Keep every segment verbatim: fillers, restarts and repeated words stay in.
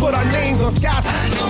put our names on skies.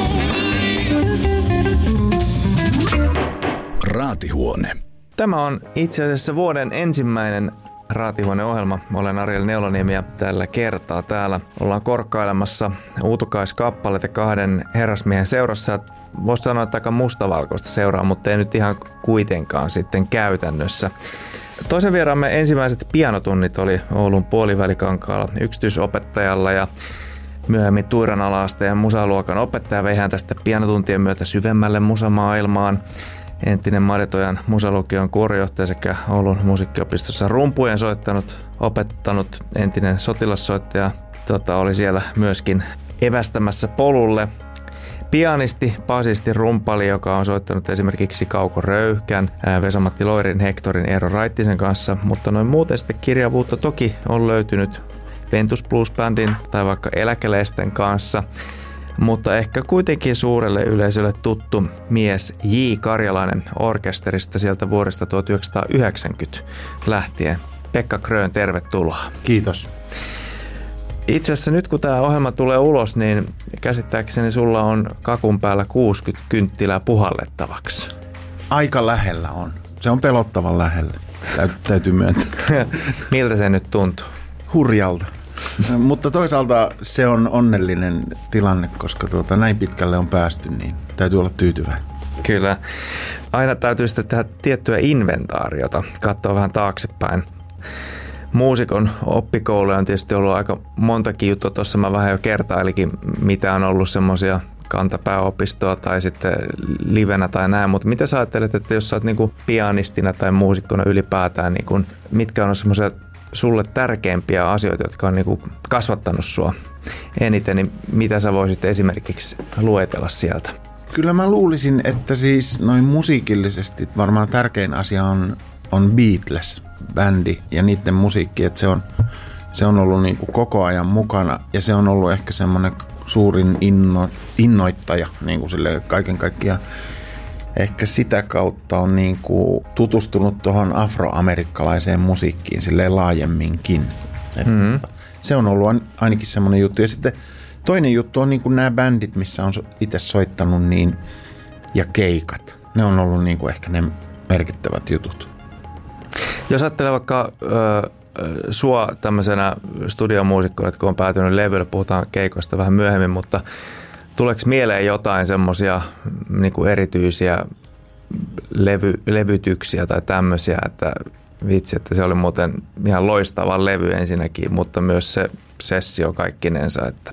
Raatihuone. Tämä on itse asiassa vuoden ensimmäinen Raatihuone-ohjelma. Olen Ariel Neuloniemi ja tällä kertaa täällä ollaan korkkailemassa uutukaiskappaleita kahden herrasmiehen seurassa. Voisi sanoa, että aika mustavalkoista seuraa, mutta ei nyt ihan kuitenkaan sitten käytännössä. Toisen vieraamme ensimmäiset pianotunnit oli Oulun Puolivälikankaalla yksityisopettajalla ja myöhemmin Tuiran ala-asteen musaluokan opettaja vei hän tästä pianotuntien myötä syvemmälle musamaailmaan. Entinen Marjatojan musalukion kuorojohtaja sekä Oulun musiikkiopistossa rumpujen soittanut, opettanut entinen sotilassoittaja tota, oli siellä myöskin evästämässä polulle. Pianisti, basisti, rumpali, joka on soittanut esimerkiksi Kauko Röyhkän, Vesa-Matti Loirin, Hektorin, Eero Raittisen kanssa, mutta noin muuten sitten kirjavuutta toki on löytynyt Ventus Blues Bandin tai vaikka Eläkeläisten kanssa. Mutta ehkä kuitenkin suurelle yleisölle tuttu mies J. Karjalainen orkesterista sieltä vuodesta tuhatyhdeksänsataayhdeksänkymmentä lähtien. Pekka Krön, tervetuloa. Kiitos. Itse asiassa nyt kun tämä ohjelma tulee ulos, niin käsittääkseni sulla on kakun päällä kuusikymmentä kynttilää puhallettavaksi. Aika lähellä on. Se on pelottavan lähellä, täytyy myöntää. Miltä se nyt tuntuu? Hurjalta. Mutta toisaalta se on onnellinen tilanne, koska tuota, näin pitkälle on päästy, niin täytyy olla tyytyväinen. Kyllä. Aina täytyy sitten tehdä tiettyä inventaariota, katsoa vähän taaksepäin. Muusikon oppikouluja on tietysti ollut aika montakin juttua. Tuossa mä vähän jo kertailikin, mitä on ollut semmoisia kantapääopistoa tai sitten livenä tai näin. Mutta mitä sä ajattelet, että jos sä oot niinku pianistina tai muusikkona ylipäätään, niin kun, mitkä on semmoisia sulle tärkeimpiä asioita, jotka on niinku kasvattanut sua eniten, niin mitä sä voisit esimerkiksi luetella sieltä? Kyllä mä luulisin, että siis noin musiikillisesti varmaan tärkein asia on, on Beatles-bändi ja niiden musiikki, että se on, se on ollut niinku koko ajan mukana ja se on ollut ehkä semmoinen suurin inno, innoittaja niinku sille kaiken kaikkiaan. Ehkä sitä kautta on niin kuin tutustunut tuohon afroamerikkalaiseen musiikkiin silleen laajemminkin. Mm-hmm. Se on ollut ainakin semmoinen juttu. Ja sitten toinen juttu on niin kuin nämä bändit, missä on itse soittanut, niin, ja keikat. Ne on ollut niin kuin ehkä ne merkittävät jutut. Jos ajattelee vaikka ö, sua tämmöisenä studiomuusikkona, että kun on päätynyt levylle, puhutaan keikoista vähän myöhemmin, mutta tuleeko mieleen jotain semmoisia niin kuin erityisiä levy, levytyksiä tai tämmöisiä, että vitsi, että se oli muuten ihan loistava levy ensinnäkin, mutta myös se sessio kaikkinensa. Että.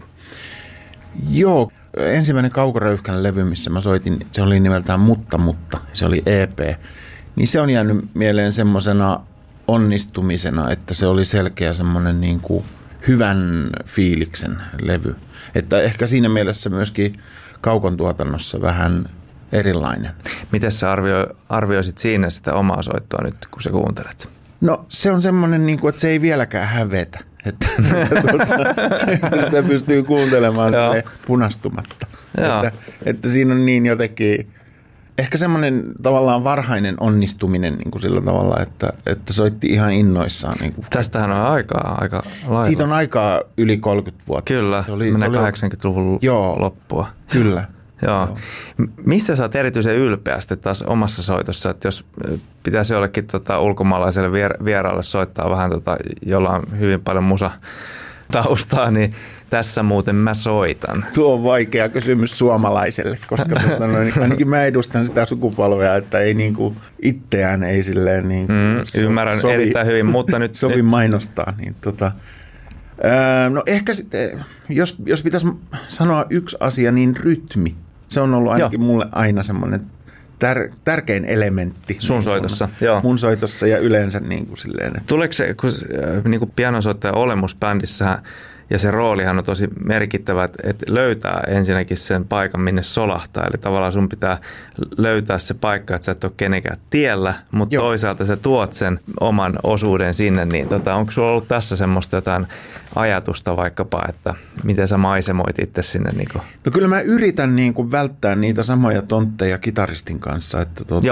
Joo, ensimmäinen Kauko Röyhkän levy, missä mä soitin, se oli nimeltään Mutta Mutta, se oli E P. Niin se on jäänyt mieleen semmoisena onnistumisena, että se oli selkeä semmoinen niin kuin hyvän fiiliksen levy. Että ehkä siinä mielessä myöskin Kaukon tuotannossa vähän erilainen. Miten sä arvio, arvioisit siinä sitä omaa soittoa nyt, kun sä kuuntelet? No se on semmoinen, niin kuin, että se ei vieläkään hävetä. Että, että sitä pystyy kuuntelemaan punastumatta. Että, että siinä on niin jotenkin, ehkä semmoinen tavallaan varhainen onnistuminen niin kuin sillä tavalla, että, että soitti ihan innoissaan. Niin kuin. Tästähän on aikaa aika lailla. Siitä on aikaa yli kolmekymmentä vuotta. Kyllä, se oli, menee kahdeksankymmentäluvun joo, loppua. Kyllä. Joo. Joo. Mistä sä oot erityisen ylpeästi taas omassa soitossa, että jos pitäisi jollekin tota, ulkomaalaiselle vier- vieraalle soittaa vähän, tota, jolla on hyvin paljon musa taustaa, niin tässä muuten mä soitan. Tuo on vaikea kysymys suomalaiselle, koska tuota, no, ainakin mä edustan sitä sukupolvea, että ei niinku itseään ei silleen niin mm, ymmärrän sovi, erittäin hyvin, mutta nyt sovi nyt mainostaa. Niin, tota, ää, no ehkä sitten, jos, jos pitäisi sanoa yksi asia, niin rytmi. Se on ollut ainakin Joo. mulle aina semmoinen tär, tärkein elementti. Sun niin soitossa, kun, joo. Mun soitossa ja yleensä niin kuin silleen. Että. Tuleeko se, kun niin kuin pianosoittaja olemus bändissä ja se roolihan on tosi merkittävä, että löytää ensinnäkin sen paikan, minne solahtaa. Eli tavallaan sun pitää löytää se paikka, että sä et ole kenenkään tiellä, mutta Joo. toisaalta sä tuot sen oman osuuden sinne. Niin tota, onko sulla ollut tässä semmoista jotain ajatusta vaikkapa, että miten sä maisemoit itse sinne? Niin kuin? No kyllä mä yritän niin kuin välttää niitä samoja tontteja kitaristin kanssa. Että tuota, Joo.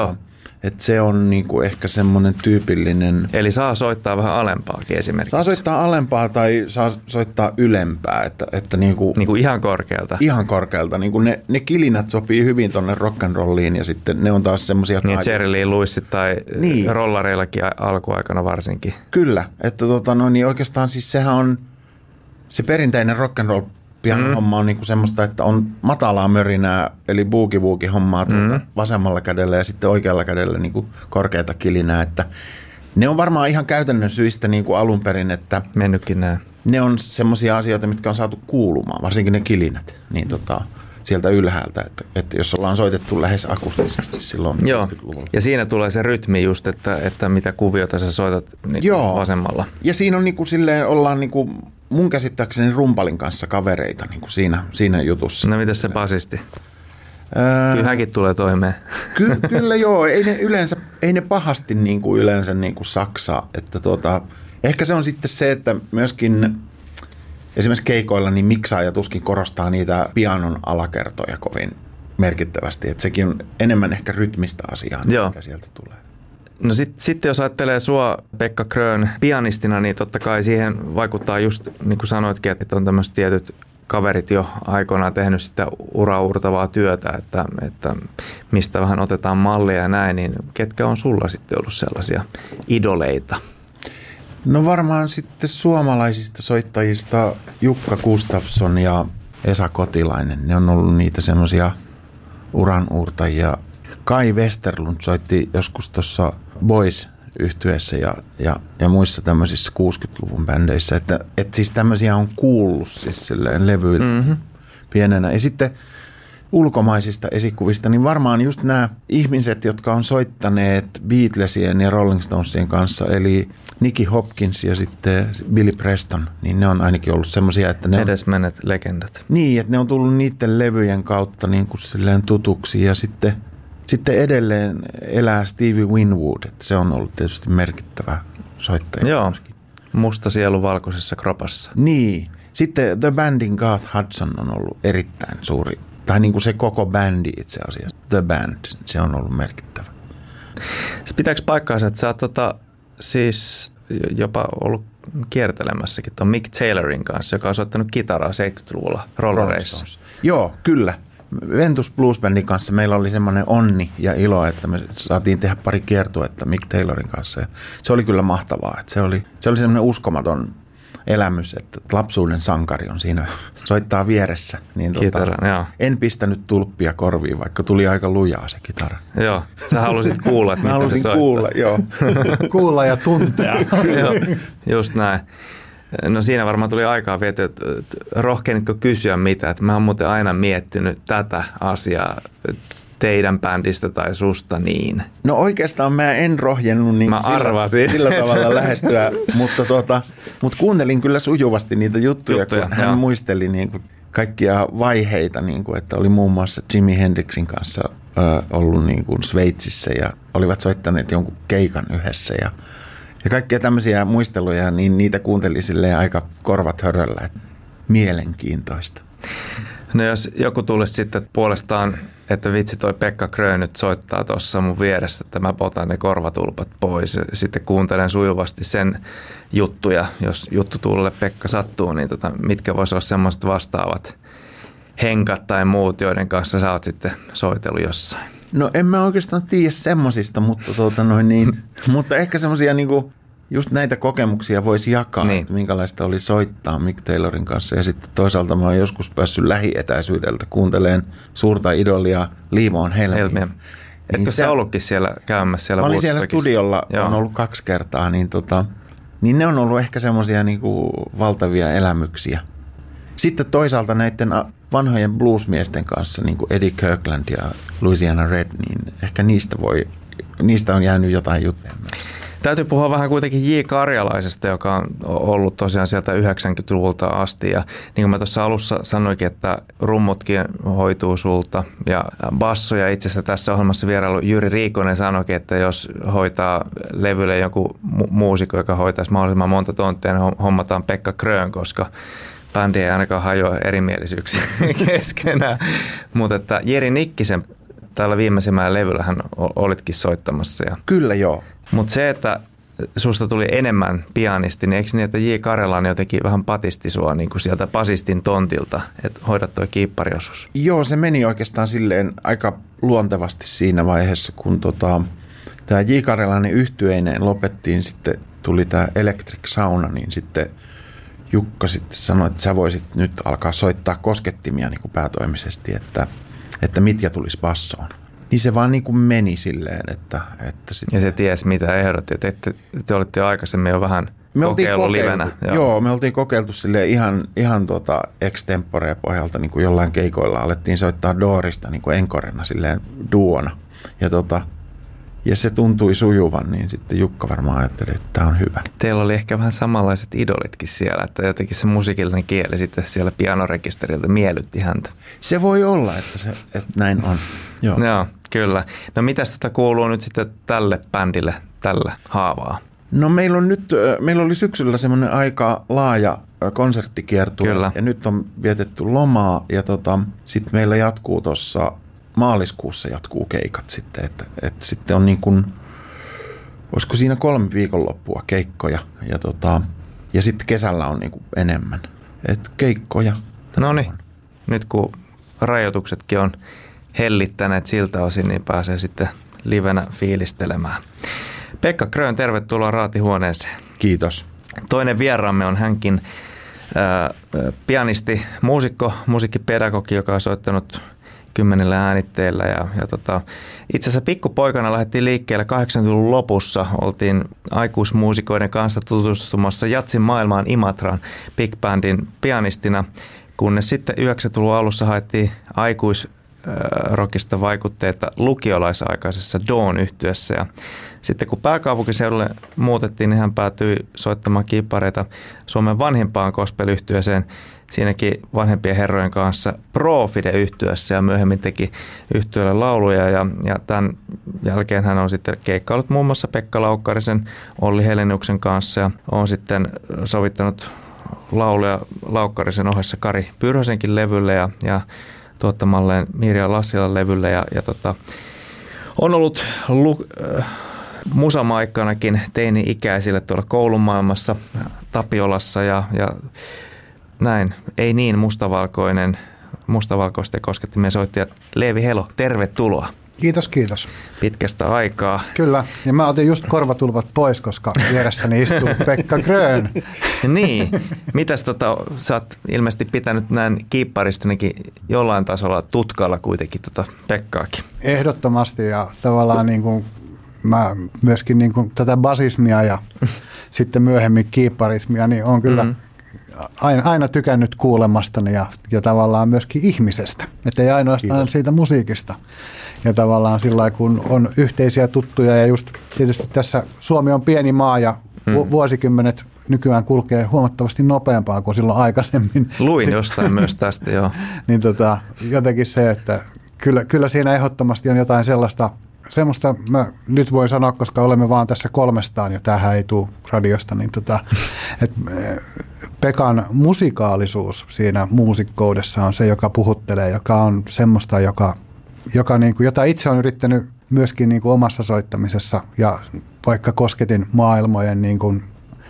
Että se on niinku ehkä semmoinen tyypillinen... Eli saa soittaa vähän alempaakin esimerkiksi. Saa soittaa alempaa tai saa soittaa ylempää. Että, että niinku, niinku ihan korkealta. Ihan korkealta. Niinku ne, ne kilinät sopii hyvin tonne rock'n'rolliin ja sitten ne on taas semmoisia... Niin Jerry Lee Lewissit tai niin. rollareillakin alkuaikana varsinkin. Kyllä. Että tota, no, niin oikeastaan siis sehän on se perinteinen rock'n'roll pianon mm. homma on niinku semmoista, että on matalaa mörinää, eli boogie-woogie hommaa mm. vasemmalla kädellä ja sitten oikealla kädellä niinku korkeata kilinää. Että ne on varmaan ihan käytännön syistä niinku alun perin, että mennytkin näin. Ne on semmoisia asioita, mitkä on saatu kuulumaan, varsinkin ne kilinät, niin tota, sieltä ylhäältä, että, että jos ollaan soitettu lähes akustisesti silloin viisikymmentäluvulla. Ja siinä tulee se rytmi just, että, että mitä kuviota sä soitat niin vasemmalla. Ja siinä on niinku silleen, ollaan niinku mun käsittääkseni rumpalin kanssa kavereita niin kuin siinä, siinä jutussa. No mitäs se basisti? Öö, kyllä hänkin tulee toimeen. Ky- kyllä joo, ei ne yleensä, ei ne pahasti niin kuin yleensä niin kuin saksaa. Että tuota, ehkä se on sitten se, että myöskin esimerkiksi keikoilla niin miksaaja tuskin korostaa niitä pianon alakertoja kovin merkittävästi. Että sekin on enemmän ehkä rytmistä asiaa, mitä sieltä tulee. No sitten sit jos ajattelee sua, Pekka Krön, pianistina, niin totta kai siihen vaikuttaa just, niin kuin sanoitkin, että on tämmöiset tietyt kaverit jo aikoinaan tehnyt sitä uraurtavaa työtä, että, että mistä vähän otetaan mallia ja näin, niin ketkä on sulla sitten ollut sellaisia idoleita? No varmaan sitten suomalaisista soittajista Jukka Gustafsson ja Esa Kotilainen, ne on ollut niitä semmoisia uranuurtajia. Kai Westerlund soitti joskus tuossa Boys-yhtyeessä ja, ja, ja muissa tämmöisissä kuusikymmentäluvun bändeissä, että, että siis tämmöisiä on kuullut siis silleen levyillä mm-hmm. pienenä. Ja sitten ulkomaisista esikuvista, niin varmaan just nämä ihmiset, jotka on soittaneet Beatlesien ja Rolling Stonesien kanssa, eli Nicky Hopkins ja sitten Billy Preston, niin ne on ainakin ollut semmoisia, että ne edesmenneet legendat. Niin, että ne on tullut niiden levyjen kautta niin kuin silleen tutuksi ja sitten Sitten edelleen elää Stevie Winwood, että se on ollut tietysti merkittävä soittaja. Joo, musta sielu valkoisessa kropassa. Niin, sitten The Bandin Garth Hudson on ollut erittäin suuri, tai niin kuin se koko bändi itse asiassa, The Band, se on ollut merkittävä. Sitten pitääkö paikkaansa, että sä oot tota, siis jopa ollut kiertelemässäkin tuon Mick Taylorin kanssa, joka on soittanut kitaraa seitsemänkymmentäluvulla rollareissa. Joo, kyllä. Ventus Blues Bandin kanssa meillä oli semmoinen onni ja ilo, että me saatiin tehdä pari kiertuetta Mick Taylorin kanssa. Ja se oli kyllä mahtavaa. Että se oli, se oli semmoinen uskomaton elämys, että lapsuuden sankari on siinä, soittaa vieressä. Niin Kitaran, tota, joo. En pistänyt tulppia korviin, vaikka tuli aika lujaa se kitara. Joo, sä halusit kuulla, että mitä se soittaa. kuulla, joo. kuulla ja tuntea. Joo, just näin. No siinä varmaan tuli aikaa viety, että rohkenitko kysyä mitä, että mä oon muuten aina miettinyt tätä asiaa teidän bändistä tai susta niin. No oikeastaan mä en rohjennut niin mä sillä, sillä tavalla lähestyä, mutta, tuota, mutta kuuntelin kyllä sujuvasti niitä juttuja, juttuja kun hän joo. muisteli niin kuin kaikkia vaiheita, niin kuin, että oli muun muassa Jimi Hendrixin kanssa ö, ollut niin kuin Sveitsissä ja olivat soittaneet jonkun keikan yhdessä ja Ja kaikkia tämmöisiä muisteluja, niin niitä kuuntelin silleen aika korvat höröllä, että mielenkiintoista. No jos joku tulisi sitten puolestaan, että vitsi toi Pekka Krön nyt soittaa tuossa mun vieressä, että mä potan ne korvatulpat pois ja sitten kuuntelen sujuvasti sen juttuja, jos juttutuulelle Pekka sattuu, niin tota, mitkä voisi olla semmoiset vastaavat henkat tai muut, joiden kanssa sä oot sitten soitellut jossain? No en mä oikeastaan tiedä semmosista, mutta, tuota noin niin, mutta ehkä semmosia niinku, just näitä kokemuksia voisi jakaa, niin. Että minkälaista oli soittaa Mick Taylorin kanssa. Ja sitten toisaalta mä oon joskus päässyt lähietäisyydeltä kuunteleen suurta idolia Liivoon Helmiä. Etkö niin sä ollutkin siellä käymässä siellä? Mä olin siellä studiolla, Joo. on ollut kaksi kertaa, niin, tota, niin ne on ollut ehkä semmosia niinku valtavia elämyksiä. Sitten toisaalta näiden vanhojen bluesmiesten kanssa, niin kuin Eddie Kirkland ja Louisiana Red, niin ehkä niistä, voi, niistä on jäänyt jotain juttuja. Täytyy puhua vähän kuitenkin J. Karjalaisesta, joka on ollut tosiaan sieltä yhdeksänkymmentäluvulta asti. Ja niin kuin mä tuossa alussa sanoinkin, että rummutkin hoituu sulta ja basso. Ja itse asiassa tässä ohjelmassa vierailu Jyri Riikonen sanoikin, että jos hoitaa levylle joku mu- muusikko, joka hoitaisi mahdollisimman monta tonttia, niin hommataan Pekka Krön, koska bändi ei ainakaan hajoa erimielisyyksiä keskenään. Mutta että Jeri Nikkisen tällä viimeisimmällä levyllähän olitkin soittamassa. Ja... Kyllä joo. Mutta se, että susta tuli enemmän pianisti, niin eikö niin, että J. Karjalainen jotenkin vähän patisti sua niin kuin sieltä basistin tontilta, että hoidat toi kiippariosuus? Joo, se meni oikeastaan silleen aika luontevasti siinä vaiheessa, kun tota, tämä J. Karjalainen yhtyeineen lopettiin, sitten tuli tämä Electric Sauna, niin sitten Jukka sitten sanoi, että sä voisit nyt alkaa soittaa koskettimia niin kuin päätoimisesti, että, että Mitja tulisi bassoon. Niin se vaan niin kuin meni silleen, että... että sitten... Ja se tiesi, mitä ehdotti. Te, te, te olitte jo aikaisemmin jo vähän me kokeillut livenä. Joo. joo, me oltiin kokeiltu silleen ihan, ihan tota extemporea pohjalta niin kuin jollain keikoilla. Alettiin soittaa Doorista niin kuin enkorena silleen duona. Ja, tota, ja se tuntui sujuvan, niin sitten Jukka varmaan ajatteli, että tämä on hyvä. Teillä oli ehkä vähän samanlaiset idolitkin siellä, että jotenkin se musiikillinen kieli sitten siellä pianorekisteriltä miellytti häntä. Se voi olla, että, se, että näin on. Joo. Joo, kyllä. No mitäs tätä kuuluu nyt sitten tälle bändille, tällä haavaa? No meillä on nyt, meillä oli syksyllä semmoinen aika laaja konserttikiertue. Kyllä. Ja nyt on vietetty lomaa ja tota, sitten meillä jatkuu tuossa maaliskuussa jatkuu keikat sitten, että, että sitten on niin kuin, olisiko siinä kolme viikonloppua keikkoja ja, tota, ja sitten kesällä on niin kuin enemmän, että keikkoja. No niin, nyt kun rajoituksetkin on hellittäneet siltä osin, niin pääsee sitten livenä fiilistelemään. Pekka Grön, tervetuloa Raatihuoneeseen. Kiitos. Toinen vieraamme on hänkin ää, pianisti, muusikko, musiikkipedagogi, joka on soittanut kymmenillä äänitteillä. Ja, ja tota, itse asiassa pikkupoikana lähdettiin liikkeelle kahdeksankymmentäluvun lopussa. Oltiin aikuismuusikoiden kanssa tutustumassa Jatsin maailmaan Imatran Big Bandin pianistina, kunnes sitten yhdeksänkymmentäluvun alussa haettiin aikuisrockista vaikutteita lukiolaisaikaisessa Dawn-yhtyessä. Ja sitten kun pääkaupunkiseudulle muutettiin, niin hän päätyi soittamaan kiippareita Suomen vanhimpaan gospel-yhtyeeseen. Siinäkin vanhempien herrojen kanssa Profide-yhtyessä ja myöhemmin teki yhtyeelle lauluja. Ja, ja tämän jälkeen hän on sitten keikkaillut muun muassa Pekka Laukkarisen, Olli Heleniuksen kanssa ja on sitten sovittanut lauluja Laukkarisen ohessa Kari Pyrhösenkin levylle ja, ja tuottamalleen Mirja Lassilan levylle. Ja, ja tota, on ollut lu, äh, musamaikkanakin teini-ikäisille tuolla koulumaailmassa, Tapiolassa ja, ja näin. Ei niin mustavalkoinen, mustavalkoisten koskettimien soittaja Leevi Helo, tervetuloa. Kiitos, kiitos. Pitkästä aikaa. Kyllä, ja mä otin just korvatulvat pois, koska vieressäni istuu Pekka Grön. Niin, mitäs tota, sä oot ilmeisesti pitänyt näin kiipparistanikin jollain tasolla tutkalla kuitenkin tota Pekkaakin. Ehdottomasti ja tavallaan niin kuin mä myöskin niin kuin tätä basismia ja sitten myöhemmin kiipparismia, niin on kyllä mm-hmm. aina, aina tykännyt kuulemastani ja, ja tavallaan myöskin ihmisestä, että ei ainoastaan Kiitos. Siitä musiikista. Ja tavallaan sillä lailla, kun on yhteisiä tuttuja ja just tietysti tässä Suomi on pieni maa ja vu- vuosikymmenet nykyään kulkee huomattavasti nopeampaa kuin silloin aikaisemmin. Luin jostain myös tästä, joo. Niin tota, jotenkin se, että kyllä, kyllä siinä ehdottomasti on jotain sellaista, semmoista mä nyt voin sanoa, koska olemme vaan tässä kolmestaan ja tämähän ei tule radiosta, niin tota, että Pekan musikaalisuus siinä muusikkoudessa on se, joka puhuttelee, joka on semmoista, joka, joka niin kuin, jota itse on yrittänyt myöskin niin kuin omassa soittamisessa ja vaikka kosketin maailmojen niin kuin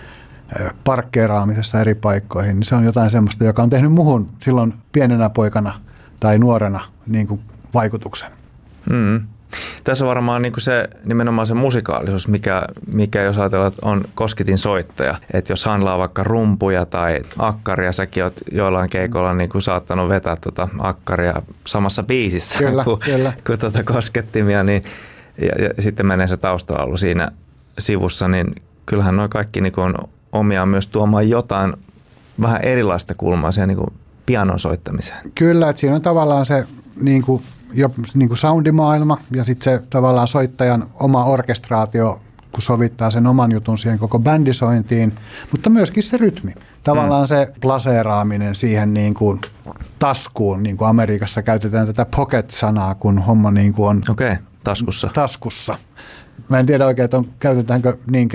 parkkeeraamisessa eri paikkoihin, niin se on jotain semmoista, joka on tehnyt muhun silloin pienenä poikana tai nuorena niin kuin vaikutuksen. Mm. Tässä on varmaan niin kuin se, nimenomaan se musikaalisuus, mikä, mikä jos ajatellaan, että on kosketin soittaja. Että jos handlaa vaikka rumpuja tai akkaria, säkin oot joillain keikoilla niin kuin saattanut vetää tuota akkaria samassa biisissä kyllä, kuin, kyllä. kuin tuota koskettimia. Niin, ja, ja sitten menee se taustalaulu siinä sivussa, niin kyllähän nuo kaikki niin kuin on omiaan myös tuomaan jotain vähän erilaista kulmaa siihen niin kuin pianon soittamiseen. Kyllä, että siinä on tavallaan se niin kuin jo niin kuin soundimaailma ja sitten se tavallaan soittajan oma orkestraatio, kun sovittaa sen oman jutun siihen koko bändisointiin, mutta myöskin se rytmi. Tavallaan mm. se plaseeraaminen siihen niin kuin taskuun, niin kuin Amerikassa käytetään tätä pocket-sanaa, kun homma niin kuin on okay, taskussa. taskussa. Mä en tiedä oikein, että on, käytetäänkö niinkään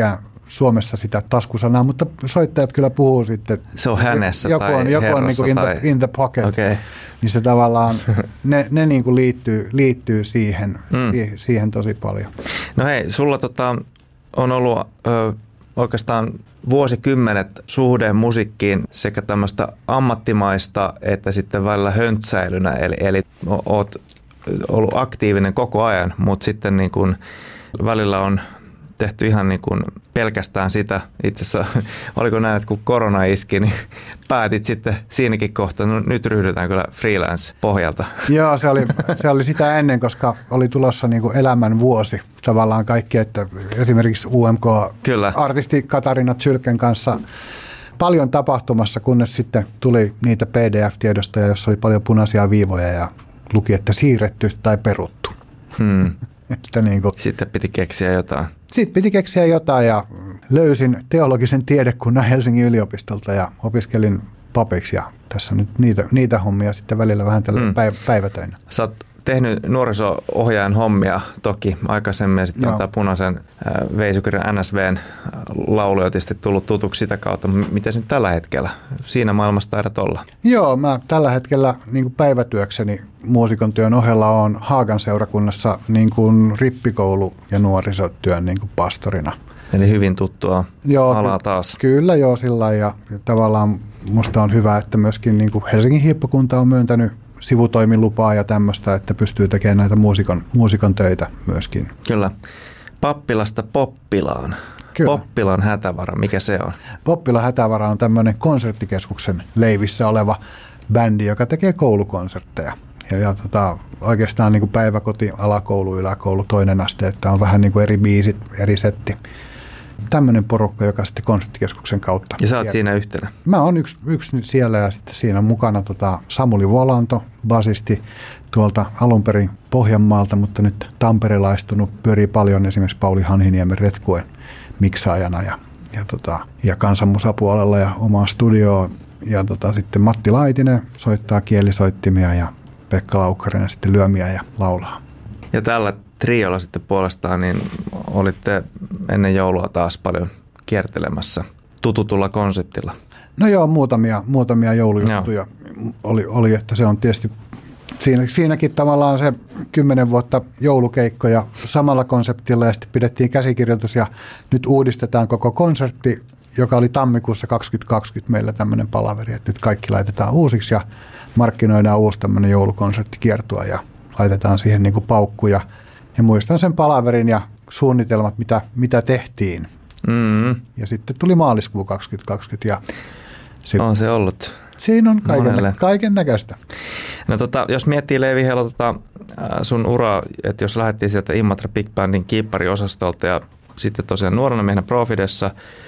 Suomessa sitä taskusanaa, mutta soittajat kyllä puhuu sitten. Se on hänessä joku tai on, joku on niin kuin in, tai... the, in the pocket, okay. Niin se tavallaan, ne, ne niin kuin liittyy, liittyy siihen, mm. siihen, siihen tosi paljon. No hei, sulla tota, on ollut ö, oikeastaan vuosikymmenet suhde musiikkiin sekä tämmöistä ammattimaista että sitten välillä höntsäilynä, eli, eli oot ollut aktiivinen koko ajan, mutta sitten niin kuin välillä on tehty ihan niin kuin pelkästään sitä. Itse asiassa, oliko näin, että kun korona iski, niin päätit sitten siinäkin kohtaa, no nyt ryhdytään kyllä freelance-pohjalta. Joo, se oli, se oli sitä ennen, koska oli tulossa niin kuin elämän vuosi tavallaan kaikki, että esimerkiksi U M K-artisti Katarina Zylken kanssa paljon tapahtumassa, kunnes sitten tuli niitä P D F-tiedostoja, jossa oli paljon punaisia viivoja ja luki, että siirretty tai peruttu. Hmm. Että niin kuin, sitten piti keksiä jotain. Sitten piti keksiä jotain ja löysin teologisen tiedekunnan Helsingin yliopistolta ja opiskelin papiksi ja tässä nyt niitä, niitä hommia sitten välillä vähän tällä hmm. päivätöinä. Sä oot tehnyt nuoriso-ohjaajan hommia toki aikaisemmin ja sitten on tämä punaisen veisukirjan N S V:n laulu on tietysti tullut tutuksi sitä kautta. Miten nyt tällä hetkellä? Siinä maailmassa taidat olla. Joo, mä tällä hetkellä niin kuin päivätyökseni muusikon työn ohella on Haagan seurakunnassa niin kuin rippikoulu- ja nuorisotyön niin kuin pastorina. Eli hyvin tuttua joo, alaa taas. Kyllä joo, sillä ja tavallaan musta on hyvä, että myöskin niin kuin Helsingin hiippakunta on myöntänyt sivutoimilupaa ja tämmöistä, että pystyy tekemään näitä muusikon, muusikon töitä myöskin. Kyllä. Pappilasta Poppilaan. Kyllä. Poppilan hätävara, mikä se on? Poppilan hätävara on tämmöinen konserttikeskuksen leivissä oleva bändi, joka tekee koulukonsertteja. Ja, ja tota, oikeastaan niin kuin päiväkoti, alakoulu, yläkoulu, toinen aste, että on vähän niin kuin eri biisit, eri setti. Tämmöinen porukka, joka sitten konserttikeskuksen kautta. Ja sä oot siinä yhtenä? Mä oon yksi, yksi siellä ja sitten siinä on mukana tota Samuli Volanto, basisti tuolta alun perin Pohjanmaalta, mutta nyt tamperelaistunut, pyörii paljon esimerkiksi Pauli Hanhiniemen Retkuen miksaajana ja, ja, tota, ja kansanmusapuolella ja omaa studioa. Ja tota, sitten Matti Laitinen soittaa kielisoittimia ja Pekka Laukkarinen sitten lyömiä ja laulaa. Ja tällä triolla sitten puolestaan, niin olitte ennen joulua taas paljon kiertelemässä tututulla konseptilla. No joo, muutamia, muutamia joulujuttuja oli, oli, että se on tietysti, siinä, siinäkin tavallaan se kymmenen vuotta joulukeikkoja samalla konseptilla ja sitten pidettiin käsikirjoitus ja nyt uudistetaan koko konsertti, joka oli tammikuussa kaksituhattakaksikymmentä meillä tämmöinen palaveri, että nyt kaikki laitetaan uusiksi ja markkinoidaan uusi tämmöinen joulukonserttikiertue ja laitetaan siihen niin kuin paukkuja. Ja muistan sen palaverin ja suunnitelmat, mitä, mitä tehtiin. Mm. Ja sitten tuli maaliskuu kaksituhattakaksikymmentä. Ja sit, on se ollut. Siinä on kaiken, kaiken näköistä. No tota, jos miettii Leevi Helo tota, sun uraa, että jos lähdettiin sieltä Imatra Big Bandin kiippariosastolta ja sitten tosiaan nuorena miehenä Profidessa,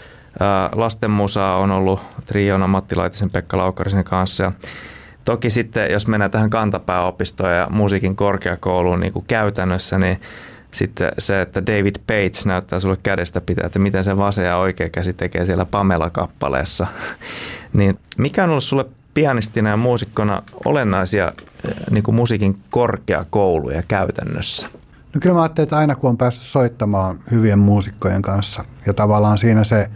lastenmusaa on ollut triona Matti Laitisen, Pekka Laukkarisen kanssa ja toki sitten, jos mennään tähän kantapääopistoon ja musiikin korkeakouluun niin kuin käytännössä, niin sitten se, että David Page näyttää sulle kädestä pitää, että miten se vasen ja oikea käsi tekee siellä Pamela-kappaleessa. Niin mikä on ollut sulle pianistina ja muusikkona olennaisia niin kuin musiikin korkeakouluja käytännössä? No kyllä mä ajattelin, että aina kun on päässyt soittamaan hyvien muusikkojen kanssa ja tavallaan siinä se...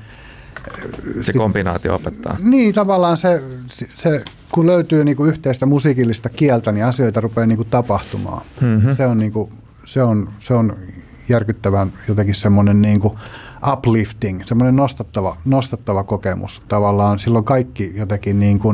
Se kombinaatio opettaa. Niin, tavallaan se, se kun löytyy niinku yhteistä musiikillista kieltä, niin asioita rupeaa niinku tapahtumaan. Mm-hmm. Se on niinku, se on, se on järkyttävän jotenkin semmoinen niinku uplifting, semmoinen nostattava, nostattava kokemus. Tavallaan silloin kaikki jotenkin niinku,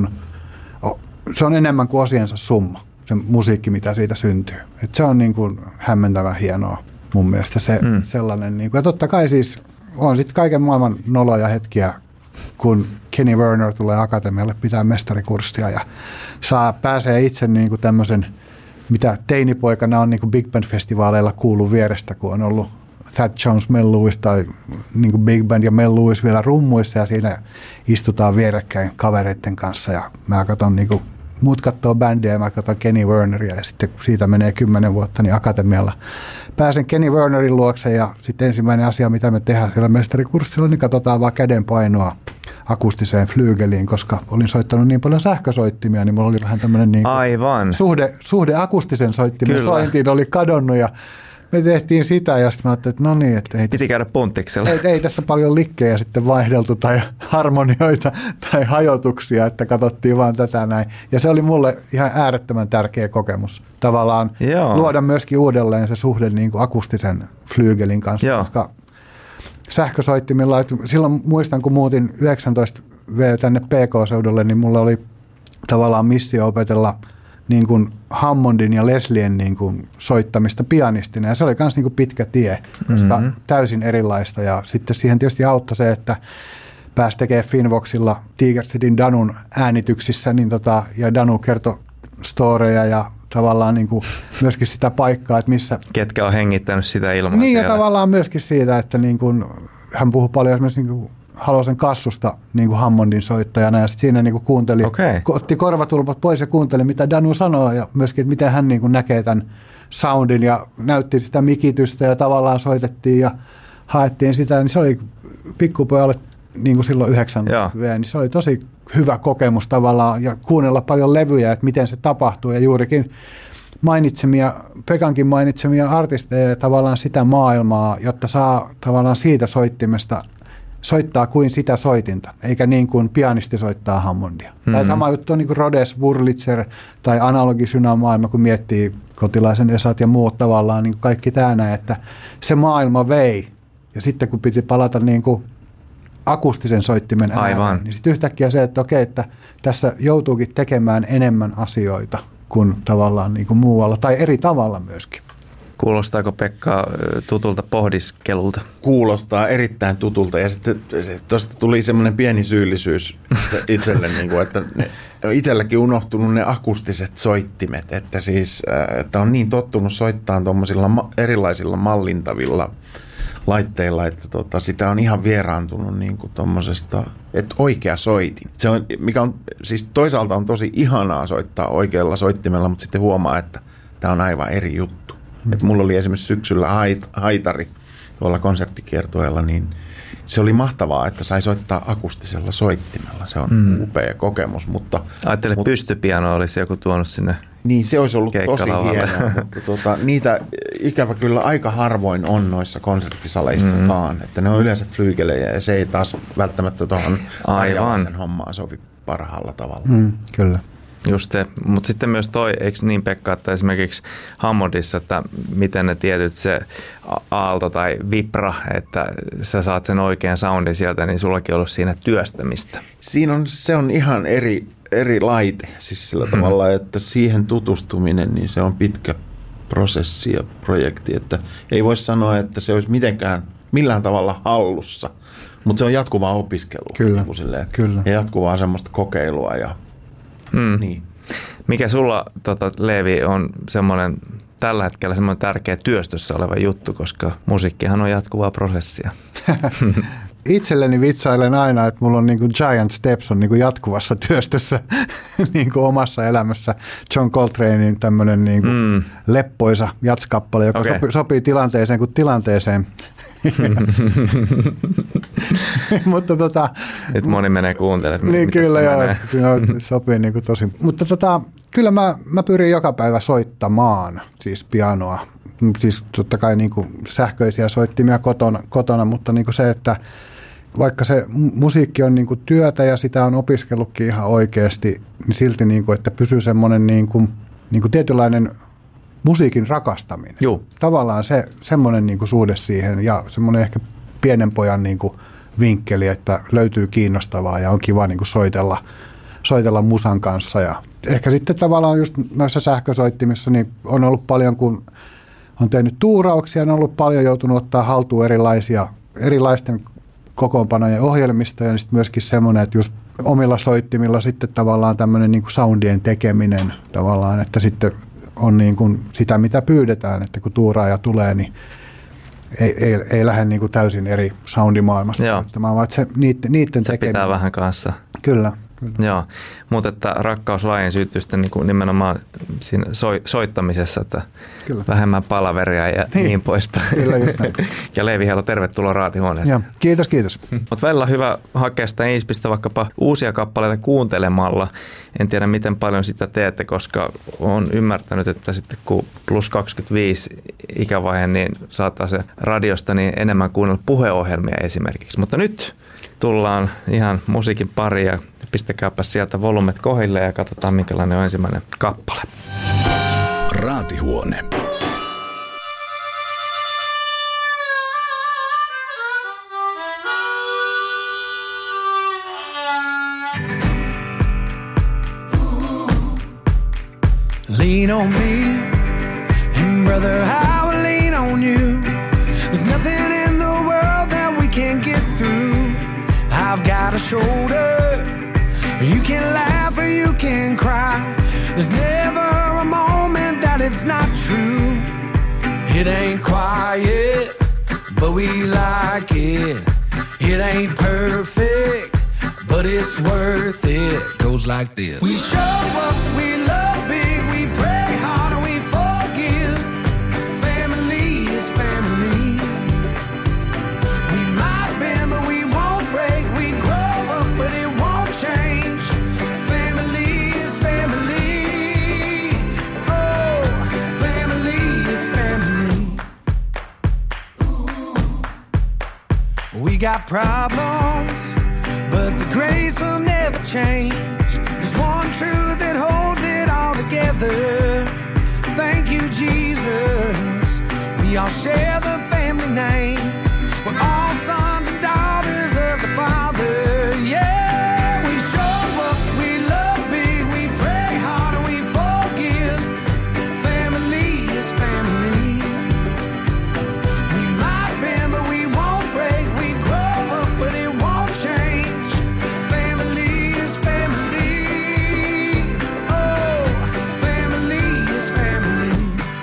se on enemmän kuin osiensa summa, se musiikki, mitä siitä syntyy. Et se on niinku hämmentävän hienoa mun mielestä se mm. sellainen. Niinku, ja totta kai siis on sitten kaiken maailman noloja hetkiä, kun Kenny Werner tulee akatemialle pitää mestarikurssia ja saa, pääsee itse niinku tämmöisen, mitä teinipoikana on niinku Big Band-festivaaleilla kuullut vierestä, kun on ollut Thad Jones, Mel Lewis tai niinku Big Band ja Mel Lewis vielä rummuissa ja siinä istutaan vierekkäin kavereiden kanssa ja mä katson niinku, muut katsoo bändiä ja mä katson Kenny Werneria ja sitten siitä menee kymmenen vuotta niin akatemialla pääsen Kenny Wernerin luokse ja sitten ensimmäinen asia, mitä me tehdään siellä mestarikurssilla, niin katsotaan vaan kädenpainoa akustiseen flyygeliin, koska olin soittanut niin paljon sähkösoittimia, niin mulla oli vähän tämmöinen niin Aivan. Suhde, suhde akustisen soittimen sointiin oli kadonnut ja me tehtiin sitä ja sitten mä ajattelin, että no niin, että ei, Piti käydä punttiksella. ei, ei tässä paljon likkejä sitten vaihdeltu tai harmonioita tai hajotuksia, että katsottiin vaan tätä näin. Ja se oli mulle ihan äärettömän tärkeä kokemus. Tavallaan Joo. luoda myöskin uudelleen se suhde niin kuin akustisen flyygelin kanssa, Joo. koska sähkösoittimilla, silloin muistan kun muutin yhdeksäntoista vuotiaana tänne P K-seudulle, niin mulla oli tavallaan missio opetella niin kuin Hammondin ja Leslien niin kuin soittamista pianistina, ja se oli myös niin kuin pitkä tie, koska mm-hmm. täysin erilaista, ja sitten siihen tietysti auttoi se, että pääsi tekemään Finvoxilla Tigerstedin Danun äänityksissä, niin tota, ja Danu kertoi storeja ja tavallaan niin kuin myöskin sitä paikkaa, että missä... Ketkä on hengittänyt sitä ilmaa Niin, siellä. ja tavallaan myöskin siitä, että niin kuin, hän puhui paljon esimerkiksi niin kuin Halosen Kassusta niin kuin Hammondin soittajana, ja siinä niin kuin kuunteli, Okay. otti korvatulpat pois ja kuunteli, mitä Danu sanoo, ja myöskin, että miten hän niin kuin näkee tämän soundin, ja näytti sitä mikitystä, ja tavallaan soitettiin, ja haettiin sitä, niin se oli pikkupojalle niin kuin silloin yhdeksäntoista vuotiaana, niin se oli tosi hyvä kokemus tavallaan, ja kuunnella paljon levyjä, että miten se tapahtuu, ja juurikin mainitsemia, Pekankin mainitsemia artisteja ja tavallaan sitä maailmaa, jotta saa tavallaan siitä soittimesta soittaa kuin sitä soitinta, eikä niin kuin pianisti soittaa Hammondia. Mm-hmm. Tai sama juttu on niin kuin Rhodes, Wurlitzer tai analogisynamaailma, kun miettii Kotilaisen Esat ja muut tavallaan, niin kaikki tämä näin, että se maailma vei. Ja sitten kun piti palata niin kuin akustisen soittimen ääneen, niin sitten yhtäkkiä se, että okei, että tässä joutuukin tekemään enemmän asioita kuin tavallaan niin kuin muualla, tai eri tavalla myöskin. Kuulostaako Pekka tutulta pohdiskelulta? Kuulostaa erittäin tutulta, ja sitten tuosta tuli semmoinen pieni syyllisyys itselle, niin kuin, että ne, itselläkin unohtunut ne akustiset soittimet, että siis että on niin tottunut soittaa tuommoisilla erilaisilla mallintavilla laitteilla, että tota, sitä on ihan vieraantunut niin kuin tuommoisesta, että oikea soitin. Se on, mikä on, siis toisaalta on tosi ihanaa soittaa oikealla soittimella, mutta sitten huomaa, että tämä on aivan eri juttu. Mm. Et mulla oli esimerkiksi syksyllä hait, haitari tuolla konserttikiertueella, niin se oli mahtavaa, että sai soittaa akustisella soittimella. Se on mm. upea kokemus, mutta... Ajattelin, että mutta, pystypiano olisi joku tuonut sinne. Niin, se olisi ollut tosi hienoa, mutta tuota, niitä ikävä kyllä aika harvoin on noissa konserttisaleissakaan, mm. että ne on yleensä flyygelejä ja se ei taas välttämättä tuohon arjalaisen hommaan sovi parhaalla tavalla. Mm, kyllä. Just se, mutta sitten myös toi, eikö niin Pekka, että esimerkiksi Hammondissa, että miten ne tietyt se aalto tai vibra, että sä saat sen oikean soundin sieltä, niin sullakin on ollut siinä työstämistä. Siinä on, se on ihan eri, eri laite, siis sillä hmm. tavalla, että siihen tutustuminen, niin se on pitkä prosessi ja projekti, että ei voi sanoa, että se olisi mitenkään millään tavalla hallussa, mutta se on jatkuvaa opiskelua. Kyllä, niin silleen, kyllä. Ja jatkuvaa semmoista kokeilua ja Hmm. niin. Mikä sulla, tota, Leevi, on semmoinen tällä hetkellä semmoinen tärkeä työstössä oleva juttu, koska musiikkihan on jatkuvaa prosessia? Itselleni vitsailen aina, että mulla on niin kuin Giant Steps on niin kuin jatkuvassa työstössä niin kuin omassa elämässä. John Coltranein tämmöinen niin kuin mm. leppoisa jatskappale, joka okay. sopii, sopii tilanteeseen kuin tilanteeseen. Mutta tota, nyt moni menee kuuntelemaan, niin mitä kyllä se joo, menee. joo, sopii niin kuin tosi. Mutta tota, kyllä mä, mä pyrin joka päivä soittamaan siis pianoa. Siis totta kai niin kuin sähköisiä soittimia kotona, kotona mutta niin kuin se, että vaikka se musiikki on niin kuin työtä ja sitä on opiskellutkin ihan oikeasti, niin silti niin kuin, että pysyy semmoinen niin kuin, niin kuin tietynlainen musiikin rakastaminen. Juu. Tavallaan se semmoinen niin kuin suhde siihen ja semmoinen ehkä pienen pojan niin kuin vinkkeli, että löytyy kiinnostavaa ja on kiva niin kuin soitella, soitella musan kanssa. Ja ehkä sitten tavallaan just noissa sähkösoittimissa niin on ollut paljon, kun on tehnyt tuurauksia, on ollut paljon joutunut ottaa haltuun erilaisia, erilaisten kokoonpanojen ohjelmista ja sitten myöskin semmoinen, että just omilla soittimilla sitten tavallaan tämmöinen niin kuin soundien tekeminen tavallaan, että sitten on niin kuin sitä, mitä pyydetään, että kun tuuraaja tulee, niin ei, ei, ei lähde niin kuin täysin eri soundimaailmasta. Vaan se, niiden, niiden se tekeminen. pitää vähän kanssa. Kyllä. Joo, mutta että rakkauslajin syttyy sitten niin kuin nimenomaan siinä soi, soittamisessa, että kyllä. vähemmän palaveria ja niin, niin poispäin. Kyllä just näin. Ja Leevi Helo, tervetuloa Raatihuoneeseen. Joo, kiitos, kiitos. Mutta välillä hyvä hakea sitä inspistä vaikkapa uusia kappaleita kuuntelemalla. En tiedä, miten paljon sitä teette, koska olen ymmärtänyt, että sitten kun plus kaksikymmentäviisi ikävaihe, niin saattaa se radiosta niin enemmän kuunnella puheohjelmia esimerkiksi. Mutta nyt tullaan ihan musiikin pariin ja pistäkääpä sieltä volumet kohille ja katsotaan, minkälainen on ensimmäinen kappale. Raatihuone. Lean on me, and brother, I will lean on you. There's nothing in the world that we can't get through. I've got a shoulder, you can laugh or you can cry. There's never a moment that it's not true. It ain't quiet, but we like it. It ain't perfect, but it's worth it. Goes like this. We show up, we love big, we pray hard and we forgive. Family is family. We might bend, but we won't break. We grow up, but it won't change. Family is family. Oh, family is family. We got problems, but the grace will never change. There's one truth that holds it all together. Thank you, Jesus. We all share the family name. We're all sons and daughters of the Father. Yeah, we show up, we love big, we pray hard and we forgive. Family is family. We might bend, but we won't break. We grow up, but it won't change. Family is family. Oh, family is family.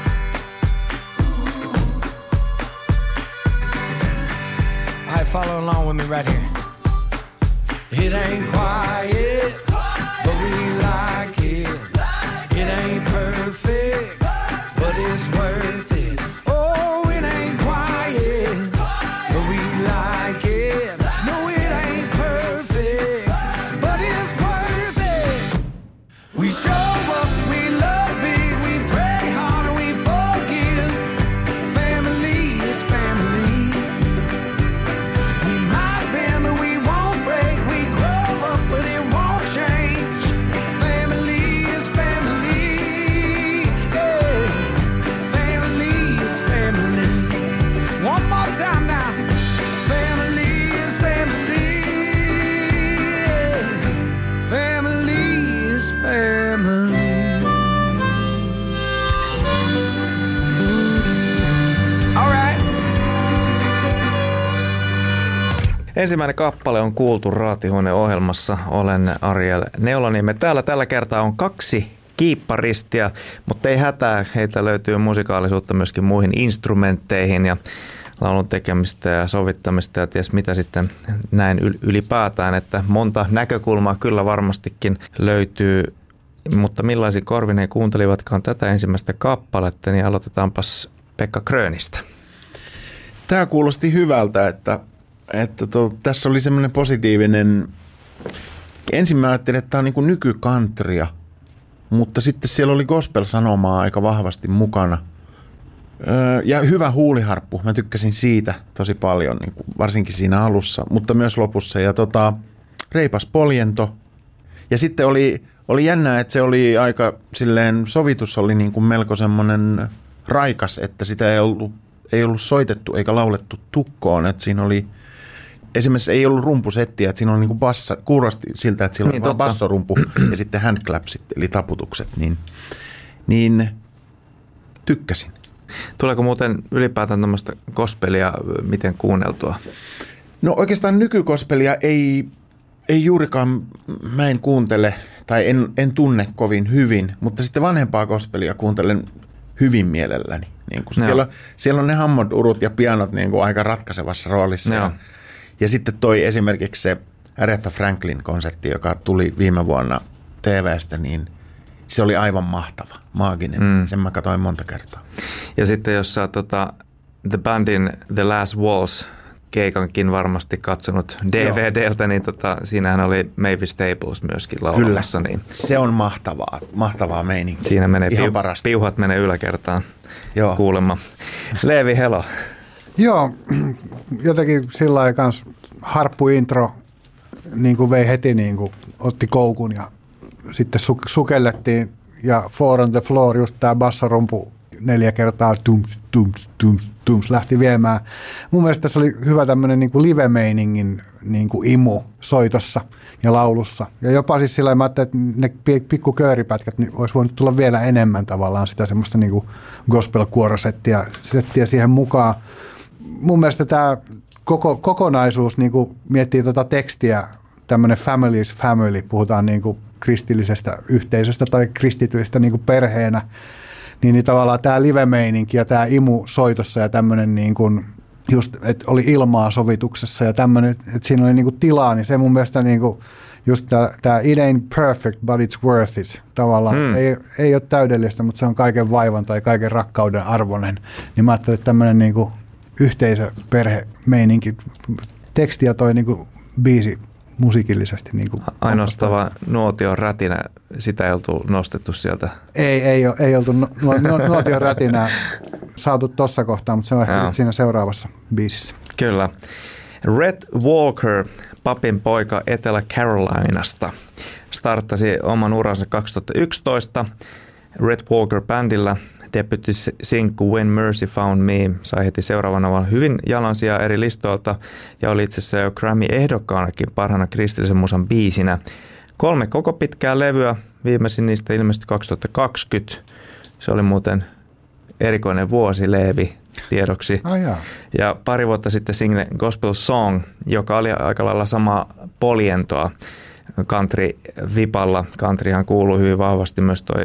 All right, follow along with me right here. It ain't quiet, but we like it. It ain't perfect, but it's worth it. Oh, it ain't quiet, but we like it. No, it ain't perfect, but it's worth it. We show up, we love big, we pray hard and we forgive. Family is family. We might bend, but we won't break. We grow up, but it won't change. Family is family. Yeah. Family is family. One more time now. Family is family. Yeah. Family is family. All right. Ensimmäinen kappale on kuultu Raatihuone-ohjelmassa. Olen Ariel Neulaniemi. Täällä tällä kertaa on kaksi kiipparistia, mutta ei hätää. Heitä löytyy musikaalisuutta myöskin muihin instrumentteihin ja laulun tekemistä ja sovittamista ja ties mitä sitten näin ylipäätään. Että monta näkökulmaa kyllä varmastikin löytyy, mutta millaisia korvin he kuuntelivatkaan tätä ensimmäistä kappaletta, niin aloitetaanpas Pekka Krönistä. Tämä kuulosti hyvältä, että, että to, tässä oli semmoinen positiivinen. Ensin mä ajattelin, että tämä on niin kuin nykykantria, mutta sitten siellä oli gospel-sanomaa aika vahvasti mukana. Öö, ja hyvä huuliharppu, mä tykkäsin siitä tosi paljon, niin kuin varsinkin siinä alussa, mutta myös lopussa. Ja tota, reipas poljento. Ja sitten oli, oli jännää, että se oli aika silleen, sovitus oli niin kuin melko semmoinen raikas, että sitä ei ollut, ei ollut soitettu eikä laulettu tukkoon. Että siinä oli, esimerkiksi ei ollut rumpusettiä, että siinä oli niin kuin bassa, kuulosti siltä, että siinä oli niin, vain bassorumpu ja sitten handclapsit, eli taputukset, niin, niin tykkäsin. Tuleeko muuten ylipäätään tämmöistä gospelia miten kuunneltua? No oikeastaan nykykospelia ei, ei juurikaan, mä en kuuntele tai en, en tunne kovin hyvin, mutta sitten vanhempaa gospelia kuuntelen hyvin mielelläni. Niin kuin siellä, on, siellä on ne hammondurut ja pianot niin kuin aika ratkaisevassa roolissa. Ja, ja sitten toi esimerkiksi se Aretha Franklin-konsertti, joka tuli viime vuonna T V:stä, niin se oli aivan mahtava, maaginen. Mm. Sen mä katsoin monta kertaa. Ja sitten jos sä tota, The Bandin The Last Waltz keikankin varmasti katsonut D V D:ltä, niin tota, siinähän oli Mavis Staples myöskin laulamassa. Kyllä, niin se on mahtavaa, mahtavaa meininkiä. Siinä menee piu- piuhat menee yläkertaan Joo. kuulemma. Leevi Helo. Joo, jotenkin sillä lailla kans harppuintro niin kuin vei heti, niin kuin otti koukun ja sitten su- sukellettiin ja Four on the Floor, just tää bassarumpu neljä kertaa tums, tums, tums, tums, lähti viemään. Mun mielestä tässä oli hyvä tämmöinen niin kuin live-meiningin niin kuin imu soitossa ja laulussa. Ja jopa siis sillä mä ajattelin, että ne pikku kööripätkät niin olisi voinut tulla vielä enemmän tavallaan sitä semmoista niin kuin gospel-kuorosettiä settiä siihen mukaan. Mun mielestä tämä koko, kokonaisuus niin kuin miettii tuota tekstiä, tämmöinen family is family, puhutaan niin kuin kristillisestä yhteisöstä tai kristityistä niin kuin perheenä, niin, niin tavallaan tämä live-meininki ja tämä imu soitossa ja tämmöinen niin kuin just, että oli ilmaa sovituksessa ja tämmöinen, että siinä oli niin kuin tilaa, niin se mun mielestä niin kuin just tämä it ain't perfect, but it's worth it. Tavallaan hmm. ei, ei ole täydellistä, mutta se on kaiken vaivan tai kaiken rakkauden arvoinen. Niin mä ajattelin, että tämmöinen niin kuin yhteisö-perhe-meininki, tekstiä toi niin kuin biisi musiikillisesti. Niin kuin ainoastava nuotion rätinä, sitä ei oltu nostettu sieltä. Ei, ei, ole, ei oltu nu, nu, nuotion rätinää saatu tuossa kohtaa, mutta se on ehkä siinä seuraavassa biisissä. Kyllä. Rhett Walker, papin poika Etelä-Carolinasta, starttasi oman uransa kaksituhattayksitoista. Rhett Walker-bändillä debyyttisinkku When Mercy Found Me sai heti seuraavana vaan hyvin jalansijaa eri listoilta ja oli itse asiassa jo Grammy-ehdokkaanakin parhaana kristillisen musan biisinä. Kolme koko pitkää levyä, viimeisin niistä ilmestyi kaksituhattakaksikymmentä. Se oli muuten erikoinen vuosi, Leevi, tiedoksi. Oh, yeah. Ja pari vuotta sitten single Gospel Song, joka oli aika lailla samaa poljentoa country-vipalla. Countryhan kuuluu hyvin vahvasti myös toi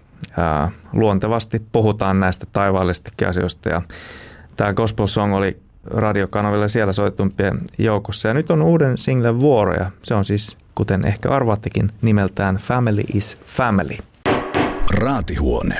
ää, luontevasti. Puhutaan näistä taivaallistakin asioista. Ja tämä Gospel Song oli radiokanavilla siellä soitumpien joukossa. Ja nyt on uuden singlen vuoro ja se on siis, kuten ehkä arvaattekin, nimeltään Family is Family. Raatihuone.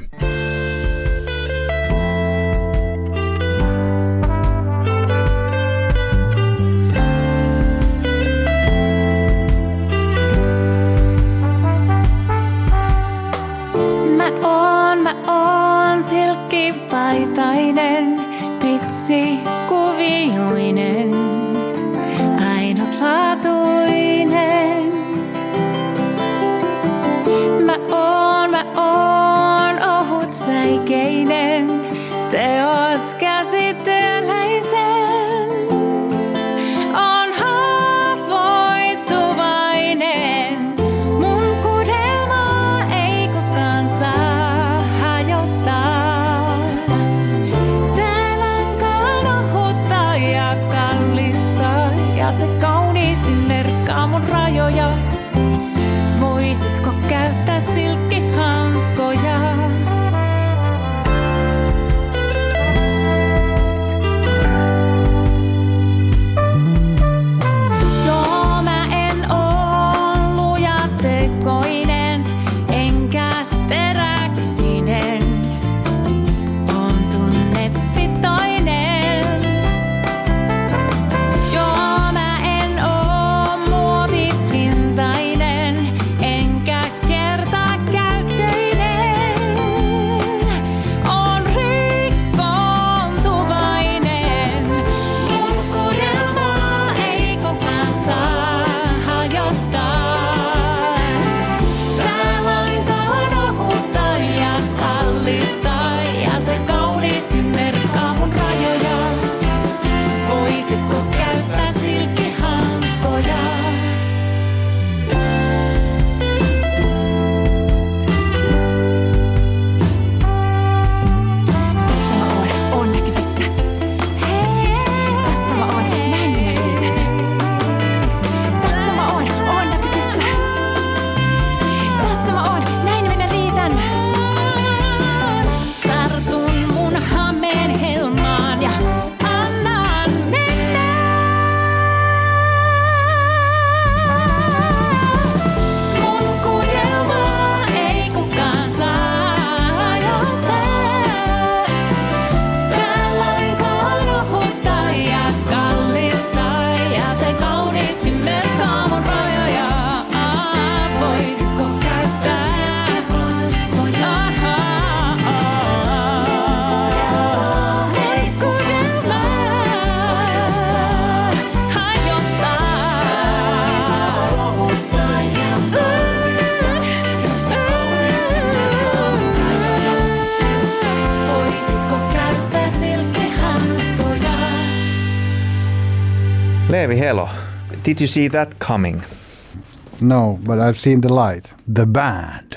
Paitainen, pitsi, kuvioinen, ainutlaatuinen. Mä oon, mä oon ohutsäikeinen, teos käsityöläisen. On haavoittuvainen, mun kudelmaa ei kukaan saa hajottaa. Se kauniisti Leevi Helo, did you see that coming? No, but I've seen the light. The band.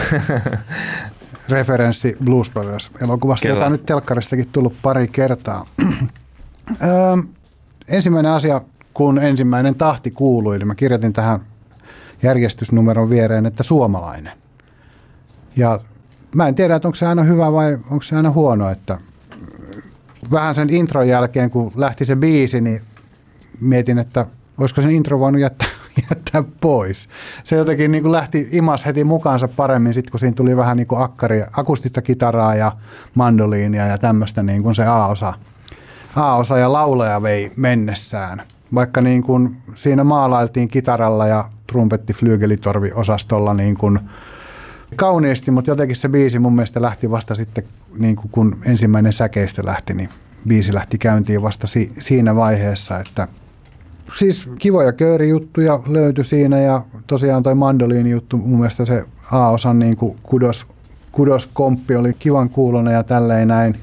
Referenssi Blues Brothers-elokuvasta, joka on nyt telkkaristakin tullut pari kertaa. Öö, ensimmäinen asia, kun ensimmäinen tahti kuului, niin mä kirjoitin tähän järjestysnumeron viereen, että suomalainen. Ja mä en tiedä, että onko se aina hyvä vai onko se aina huono, että vähän sen intron jälkeen, kun lähti se biisi, niin mietin, että olisiko sen intro voinut jättää, jättää pois. Se jotenkin niin kuin lähti imas heti mukaansa paremmin, sit kun siinä tuli vähän niin kuin akkaria, akustista kitaraa ja mandoliinia ja tämmöistä niin kuin se A-osa. A-osa ja laulaja vei mennessään. Vaikka niin kuin siinä maalailtiin kitaralla ja trumpetti flygelitorvi osastolla niin kuin kauniisti, mutta jotenkin se biisi mun mielestä lähti vasta sitten, niin kuin kun ensimmäinen säkeistö lähti, niin biisi lähti käyntiin vasta si- siinä vaiheessa, että siis kivoja köörijuttuja löytyi siinä ja tosiaan toi mandoliini juttu, mun mielestä se A-osan niin kuin kudos, kudoskomppi oli kivan kuulonen ja tälleen näin.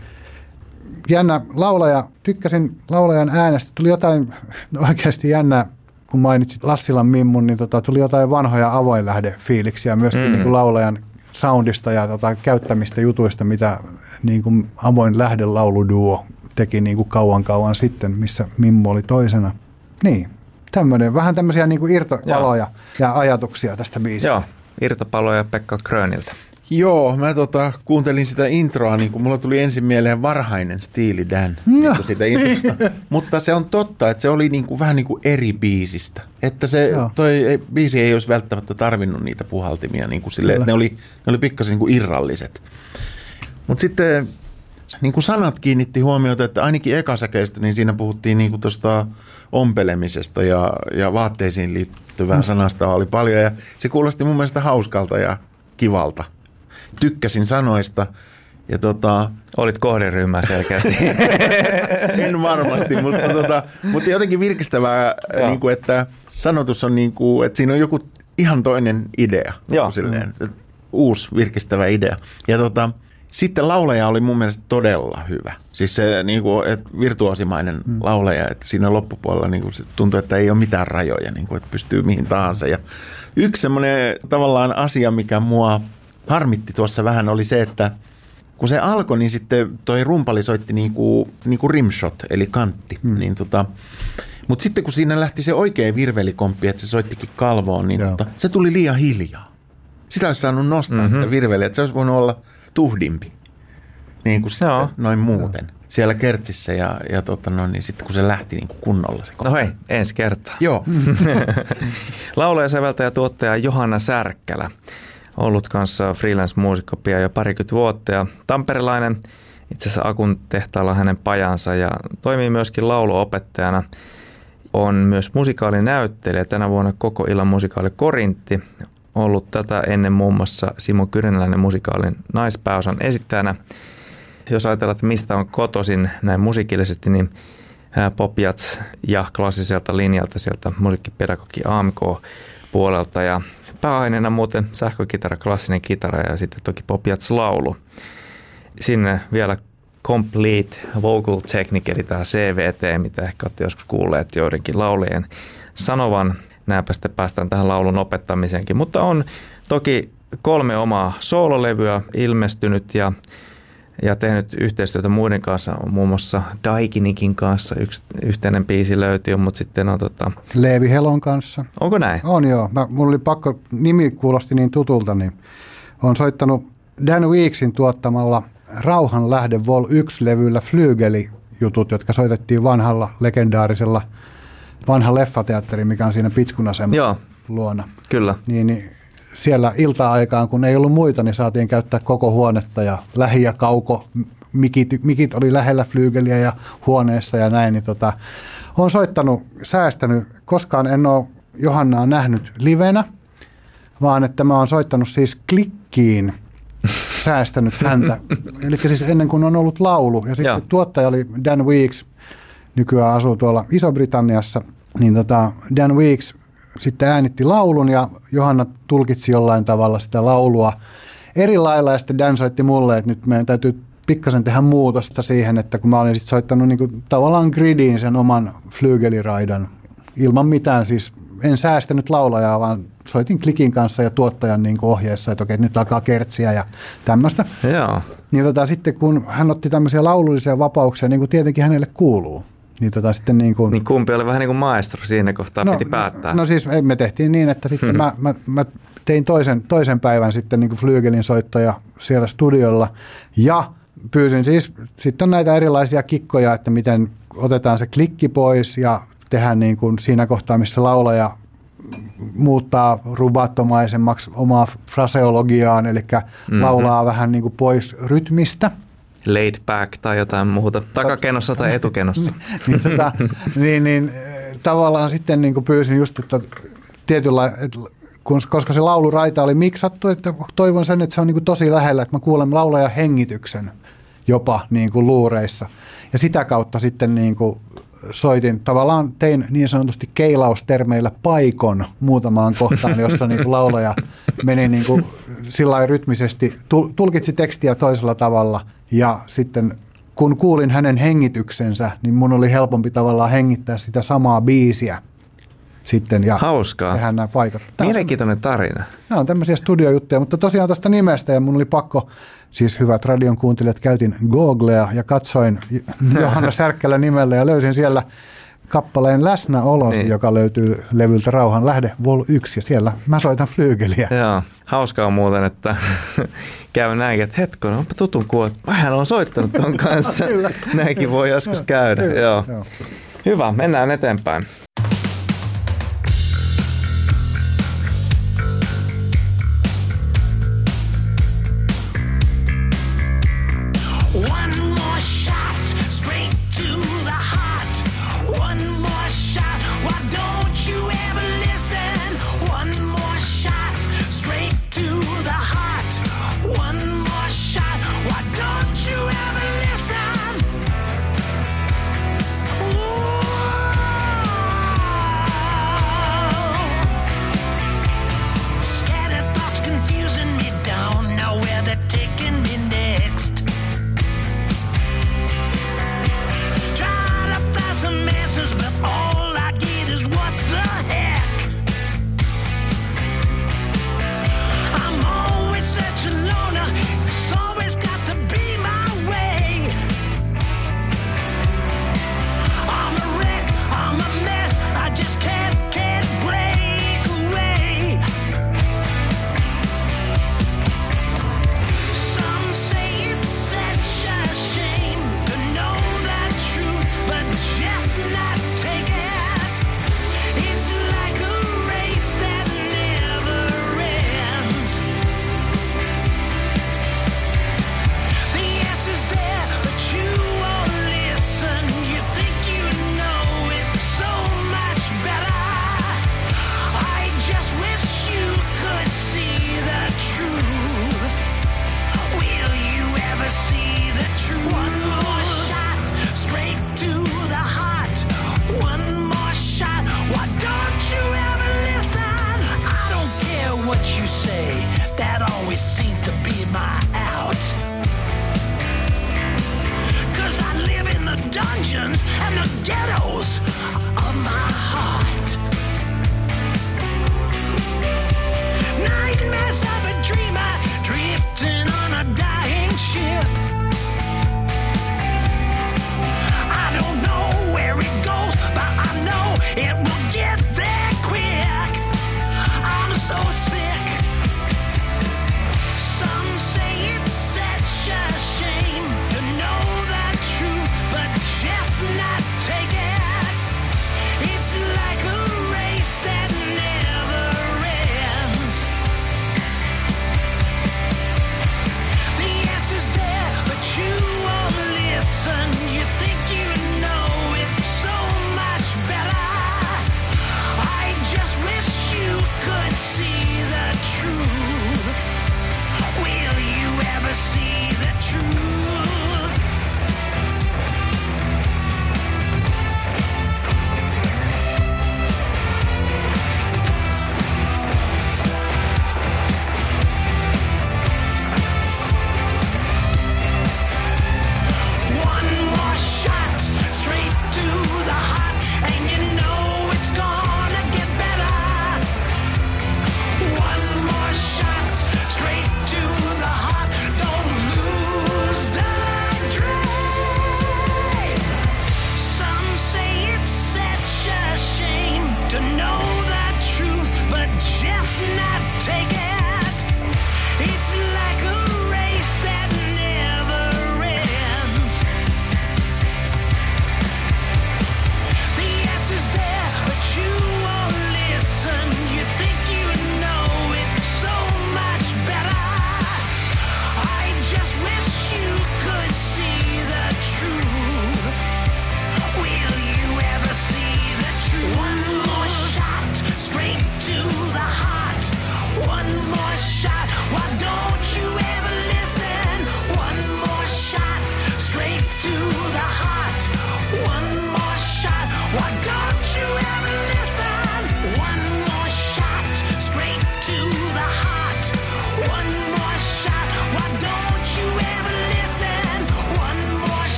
Jännä laulaja, tykkäsin laulajan äänestä, tuli jotain oikeasti jännää, kun mainitsit Lassilan Mimmun, niin tota, tuli jotain vanhoja avoinlähdefiiliksiä myöskin mm. niin kuin laulajan soundista ja tota, käyttämistä jutuista, mitä niin kuin avoin lähdelauluduo teki niin kuin kauan kauan sitten, missä Mimmu oli toisena. Niin, tämmöinen, vähän tämmöisiä niin kuin irtopaloja ja ajatuksia tästä biisistä. Joo, irtopaloja Pekka Kröniltä. Joo, mä tota, kuuntelin sitä introa, niin kun mulla tuli ensin mieleen varhainen Steely Dan no. niin siitä introsta. Mutta se on totta, että se oli niin kuin, vähän niin kuin eri biisistä. Että se toi ei, biisi ei olisi välttämättä tarvinnut niitä puhaltimia, niin kuin silleen, että ne oli, ne oli pikkasen niin kuin irralliset. Mutta sitten niin kuin sanat kiinnitti huomiota, että ainakin ekasäkeistä, niin siinä puhuttiin niin kuin tuosta ompelemisesta ja, ja vaatteisiin liittyvää sanasta oli paljon. Ja se kuulosti mun mielestä hauskalta ja kivalta. Tykkäsin sanoista ja tota... Olit kohderyhmää selkeästi. En varmasti, mutta, tota, mutta jotenkin virkistävää, niin kuin, että sanotus on niin kuin, että siinä on joku ihan toinen idea. Silleen, uusi virkistävä idea. Ja tota, sitten laulaja oli mun mielestä todella hyvä. Siis se niin kuin, että virtuosimainen mm. laulaja, että siinä loppupuolella niin kuin, tuntui, että ei ole mitään rajoja, niin kuin, että pystyy mihin tahansa. Ja yksi semmoinen tavallaan asia, mikä mua harmitti tuossa vähän, oli se, että kun se alkoi, niin sitten toi rumpali soitti niinku, niinku rimshot, eli kantti. Hmm. Niin tota, mutta sitten kun siinä lähti se oikea virvelikomppi, että se soittikin kalvoon, niin tota, se tuli liian hiljaa. Sitä olisi saanut nostaa mm-hmm. sitä virveliä, että se olisi voinut olla tuhdimpi. Niin kuin sitten, noin muuten. Joo. Siellä kertsissä ja, ja tota, no, niin sitten kun se lähti niin kuin kunnolla se kohta. No hei, ensi kertaa. Joo. Laulaja, säveltäjä ja tuottaja Johanna Särkkälä. Ollut kanssa freelance-muusikko pian jo parikymmentä vuotta ja tamperelainen, itse asiassa Akun tehtaalla hänen pajansa ja toimii myöskin lauluopettajana. On myös musikaalinäyttelijä, tänä vuonna koko illan musikaali Korintti. Ollut tätä ennen muun muassa Simo Kyrönläinen musikaalin naispääosan esittäjänä. Jos ajatellaan, että mistä on kotoisin näin musiikillisesti, niin Pop Jazz ja klassiselta linjalta sieltä musiikkipedagogi A M K-puolelta ja pääaineena muuten sähkökitara, klassinen kitara ja sitten toki Pop Jazz -laulu. Sinne vielä Complete Vocal Technique, eli tämä C V T, mitä ehkä olette joskus kuulleet joidenkin laulajien sanovan. Näinpä sitten päästään tähän laulun opettamiseenkin. Mutta on toki kolme omaa soololevyä ilmestynyt ja, ja tehnyt yhteistyötä muiden kanssa, muun muassa Daikinikin kanssa. Yksi yhteinen biisi löytyy, mutta sitten on tota... Leevi Helon kanssa. Onko näin? On joo. Mä, mulla oli pakko, nimi kuulosti niin tutulta, niin olen soittanut Dan Weeksin tuottamalla Rauhan lähde Vol yksi-levyllä flygelijutut, jotka soitettiin vanhalla legendaarisella vanha leffateatteri, mikä on siinä Pitskun-aseman Joo, luona. Kyllä. Niin, niin siellä ilta-aikaan, kun ei ollut muita, niin saatiin käyttää koko huonetta ja lähi- ja kauko. Mikit, mikit oli lähellä flyygeliä ja huoneessa ja näin. Niin tota, olen soittanut, säästänyt. Koskaan en ole Johannaa nähnyt livenä, vaan että mä oon soittanut siis klikkiin, säästänyt häntä. Eli siis ennen kuin on ollut laulu. Ja sitten Joo. tuottaja oli Dan Weeks, nykyään asuu tuolla Iso-Britanniassa, niin tota Dan Weeks sitten äänitti laulun ja Johanna tulkitsi jollain tavalla sitä laulua eri lailla ja sitten Dan soitti mulle, että nyt meidän täytyy pikkasen tehdä muutosta siihen, että kun mä olin sitten soittanut niin kuin tavallaan gridiin sen oman flygeliraidan ilman mitään, siis en säästänyt laulajaa, vaan soitin klikin kanssa ja tuottajan niin kuin ohjeessa, että okei, nyt alkaa kertsiä ja tämmöistä. Joo. Niin tota, sitten kun hän otti tämmöisiä laulullisia vapauksia, niin kuin tietenkin hänelle kuuluu, niin tota sitten niin kuin... Niin kumpi oli vähän niin kuin maestro siinä kohtaa, no, piti päättää. No, no siis me tehtiin niin, että sitten hmm. mä, mä, mä tein toisen, toisen päivän sitten niin kuin flyygelin soittaja siellä studiolla ja pyysin siis, sitten on näitä erilaisia kikkoja, että miten otetaan se klikki pois ja tehdään niin kuin siinä kohtaa, missä laulaja muuttaa rubattomaisemmaksi omaa fraseologiaan, eli mm-hmm. laulaa vähän niin kuin pois rytmistä. Laid back tai jotain muuta, takakenossa tai etukenossa. niin, tota, niin, niin tavallaan sitten niin kuin pyysin just, että tietyllä, että kun, koska se lauluraita oli miksattu, että toivon sen, että se on niin kuin tosi lähellä, että mä kuulen laulajan hengityksen jopa niin kuin luureissa. Ja sitä kautta sitten niin kuin soitin, tavallaan tein niin sanotusti keilaustermeillä paikon muutamaan kohtaan, jossa niin kuin laulaja meni niin kuin sillä lailla rytmisesti, tulkitsi tekstiä toisella tavalla ja sitten kun kuulin hänen hengityksensä, niin mun oli helpompi tavallaan hengittää sitä samaa biisiä sitten ja hauskaa. Tehdään nämä paikat. Mielenkiintoinen tarina. Nämä on tämmöisiä studiojuttuja, mutta tosiaan tuosta nimestä ja mun oli pakko, siis hyvät radion kuuntelijat, käytin Googlea ja katsoin Johanna Särkkälä nimellä ja löysin siellä kappaleen Läsnäolosi, niin. joka löytyy levyltä Rauhan lähde Vol yksi ja siellä mä soitan flyygeliä. Joo, hauskaa muuten, että käy näin, että hetkonen, onpa tutun kuulla, että vähän on soittanut ton kanssa. Näinkin voi joskus käydä. Kyllä, joo. Joo. Hyvä, mennään eteenpäin.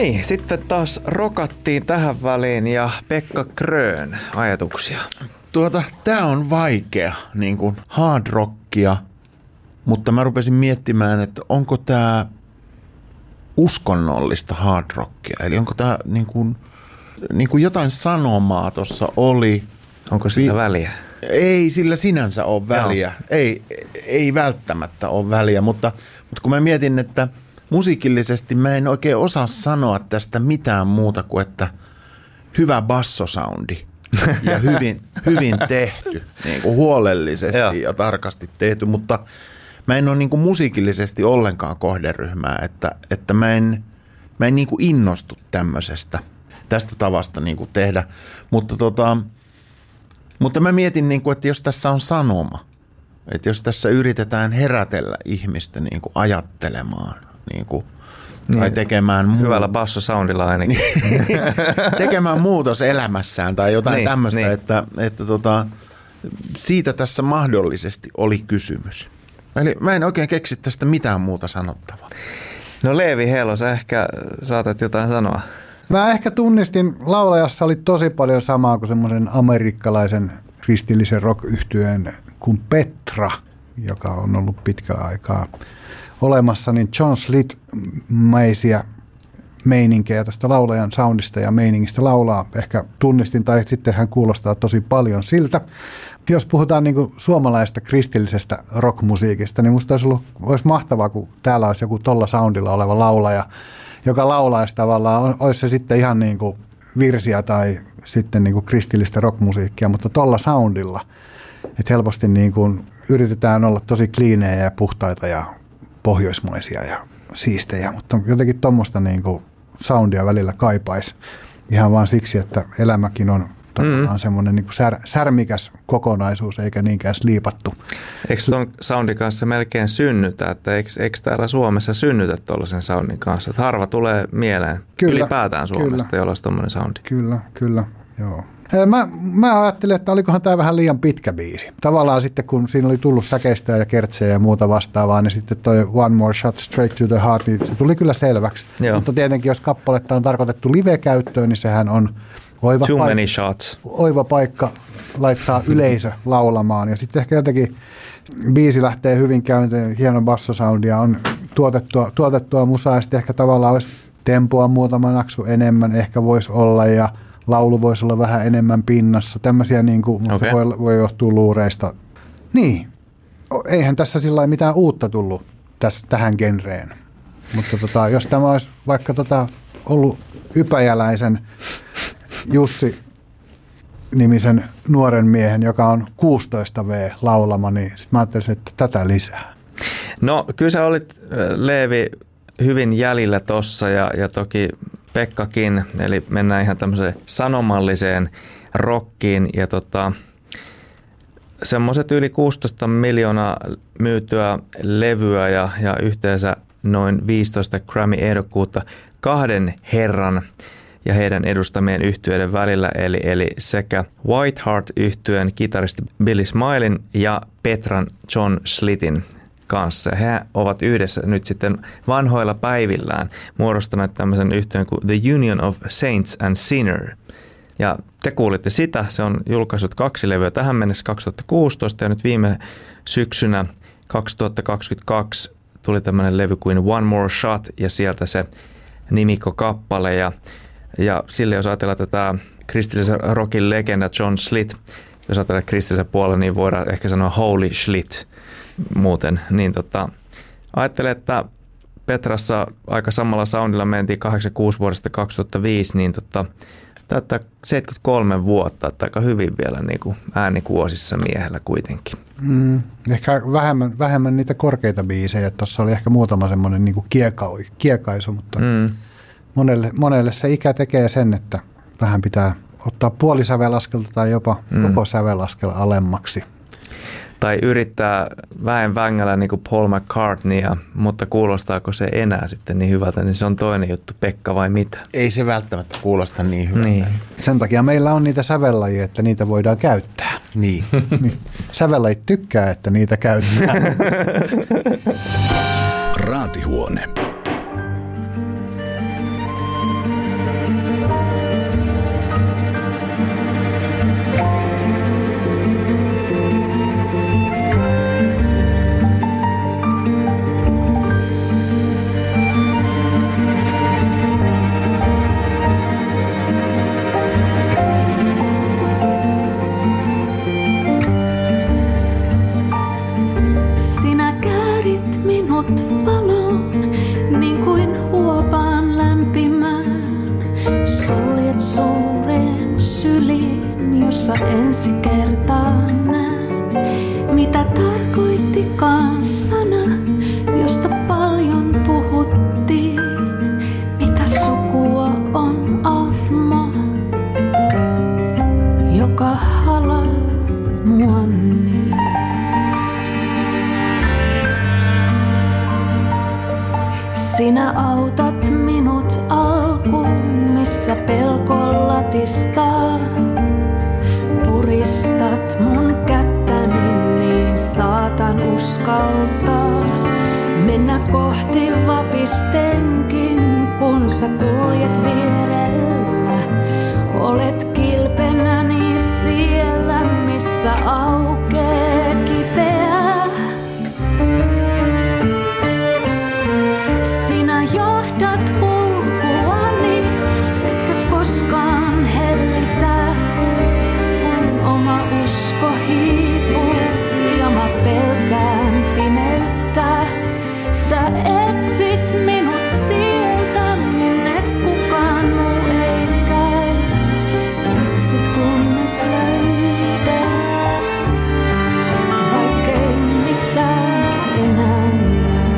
niin, sitten taas rokattiin tähän väliin ja Pekka Krön ajatuksia. Tuota, tää on vaikea, niin kuin hard rockia, mutta mä rupesin miettimään, että onko tää uskonnollista hard rockia, eli onko tää niin kuin, niin kuin jotain sanomaa tuossa oli. Onko sillä väliä? Ei sillä sinänsä ole väliä, ei, ei välttämättä ole väliä, mutta, mutta kun mä mietin, että musiikillisesti mä en oikein osaa sanoa tästä mitään muuta kuin, että hyvä bassosoundi ja hyvin, hyvin tehty, niin kuin huolellisesti ja. ja tarkasti tehty, mutta mä en ole niin kuin musiikillisesti ollenkaan kohderyhmää, että, että mä en, mä en niin kuin innostu tämmöisestä, tästä tavasta niin kuin tehdä, mutta, tota, mutta mä mietin, niin kuin, että jos tässä on sanoma, että jos tässä yritetään herätellä ihmistä niin kuin ajattelemaan, niin kuin, tai niin, tekemään muu- hyvällä bassosoundilla ainakin. tekemään muutos elämässään tai jotain niin, tämmöistä, niin. että, että tota, siitä tässä mahdollisesti oli kysymys. Eli mä en oikein keksi tästä mitään muuta sanottavaa. No Leevi Helo, sä ehkä saatat jotain sanoa. Mä ehkä tunnistin, laulajassa oli tosi paljon samaa kuin semmoisen amerikkalaisen kristillisen rock-yhtyeen kuin Petra, joka on ollut pitkään aikaa olemassa, niin John Slit-mäisiä meininkejä tästä laulajan soundista ja meiningistä laulaa. Ehkä tunnistin, tai sitten hän kuulostaa tosi paljon siltä. Jos puhutaan niin kuin suomalaisesta kristillisestä rockmusiikista, niin musta olisi, ollut, olisi mahtavaa, kun täällä olisi joku tolla soundilla oleva laulaja, joka laulaisi tavallaan, olisi se sitten ihan niin kuin virsiä tai sitten niin kuin kristillistä rockmusiikkia, mutta tolla soundilla. Että helposti niin kuin yritetään olla tosi kliinejä ja puhtaita ja pohjoismaisia ja siistejä, mutta jotenkin tuommoista niin kuin soundia välillä kaipaisi ihan vaan siksi, että elämäkin on tavallaan mm. semmoinen niin kuin sär, särmikäs kokonaisuus eikä niinkään sliipattu. Eikö tuon soundin kanssa melkein synnytä, että eikö, eikö täällä Suomessa synnytä tuollaisen soundin kanssa? Että harva tulee mieleen kyllä, ylipäätään Suomesta, kyllä, jolla olisi tuommoinen soundi. Kyllä, kyllä, joo. Mä, mä ajattelin, että olikohan tämä vähän liian pitkä biisi. Tavallaan sitten, kun siinä oli tullut säkeistä ja kertsejä ja muuta vastaavaa, niin sitten toi One More Shot Straight to the Heart, niin se tuli kyllä selväksi. Joo. Mutta tietenkin, jos kappaletta on tarkoitettu live-käyttöön, niin sehän on oiva, Too paik- many shots. oiva paikka laittaa yleisö laulamaan. Ja sitten ehkä jotenkin biisi lähtee hyvin käyntiin, hieno bassosoundi ja on tuotettua, tuotettua musaa, ja sitten ehkä tavallaan olisi tempoa muutama naksu enemmän, ehkä voisi olla, ja laulu voisi olla vähän enemmän pinnassa. Tämmöisiä niin kuin, okay. voi, voi johtua luureista. Niin, eihän tässä sillä mitään uutta tullut tässä, tähän genreen. Mutta tota, jos tämä olisi vaikka tota, ollut Ypäjäläisen Jussi-nimisen nuoren miehen, joka on kuusitoista vuotta laulama, niin sitten mä ajattelisin, että tätä lisää. No kyllä sä olit, Leevi, hyvin jäljellä tossa ja, ja toki Pekkakin, eli mennään ihan tämmöiseen sanomalliseen rockiin ja tota, semmoiset yli kuusitoista miljoonaa myytyä levyä ja, ja yhteensä noin viisitoista Grammy-ehdokkuutta kahden herran ja heidän edustamien yhtyeiden välillä, eli, eli sekä Whiteheart-yhtyeen kitaristi Billy Smilin ja Petran John Slitin kanssa. He ovat yhdessä nyt sitten vanhoilla päivillään muodostaneet tämmöisen yhtyeen kuin The Union of Saints and Sinner. Ja te kuulitte sitä, se on julkaissut kaksi levyä tähän mennessä kaksituhattakuusitoista ja nyt viime syksynä kaksituhattakaksikymmentäkaksi tuli tämmöinen levy kuin One More Shot ja sieltä se nimikkokappale ja, ja sille jos ajatellaan tätä kristillisen rockin legenda John Slit, jos ajatellaan kristillisen puolella, niin voidaan ehkä sanoa Holy Schlit muuten, niin tota, ajattelen, että Petrassa aika samalla soundilla mentiin kahdeksankymmentäkuusi vuodesta kaksituhattaviisi, niin tota, täyttää seitsemänkymmentäkolme vuotta, että aika hyvin vielä niin kuin äänikuosissa miehellä kuitenkin. Mm, ehkä vähemmän, vähemmän niitä korkeita biisejä, tuossa oli ehkä muutama semmoinen niin kuin kieka, kiekaisu, mutta mm. monelle, monelle se ikä tekee sen, että vähän pitää ottaa puolisävelaskelta tai jopa mm. koko sävelaskel alemmaksi. Tai yrittää väen vängällä niin kuin Paul McCartneya, mutta kuulostaako se enää sitten niin hyvältä, niin se on toinen juttu. Pekka vai mitä? Ei se välttämättä kuulosta niin hyvältä. Niin. Sen takia meillä on niitä sävellajia, että niitä voidaan käyttää. Niin. niin. Sävellajit tykkää, että niitä käytetään. Raatihuone. ensi kertaa näen, mitä tarkoittikaan sana, josta paljon puhuttiin. Mitä sukua on armo, joka halaa mua niin. Sinä autat minut alkuun, missä pelko latistaa. Puristat mun kättäni, niin saatan uskaltaa mennä kohti vapistenkin, kun sä kuljet vierellä. Olet kilpenäni siellä, missä aukee kipeää. Sinä johdat kulkuani, etkä koskaan hellitä, kun oma usko hiipuu ja mä pelkään pimeyttä. Sä etsit minut sieltä, minne kukaan muu ei käy. Etsit kunnes löydät, vaikkei mitään enää näy.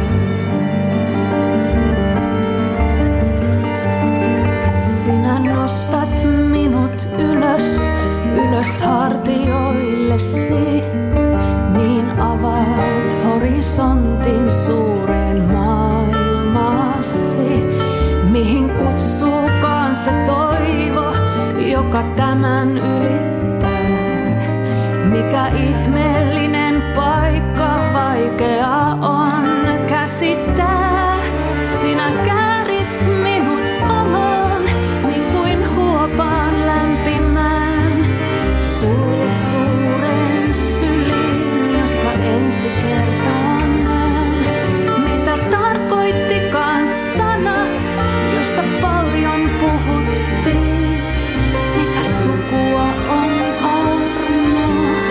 Sinä nostat minut ylös, ylös hartioillesi, niin avaat horisontin suureen maailmasi, mihin kutsuukaan se toivo, joka tämän ylittää. Mikä ihmeellinen paikka, vaikea on käsittää. Sinä käärit minut valoon, niin kuin huopaan lämpimään. Suljet suuren syliin, jossa ensi kertaa näen. Mitä tarkoittikaan sana, josta paljon puhuttiin. Mitä sukua on armo,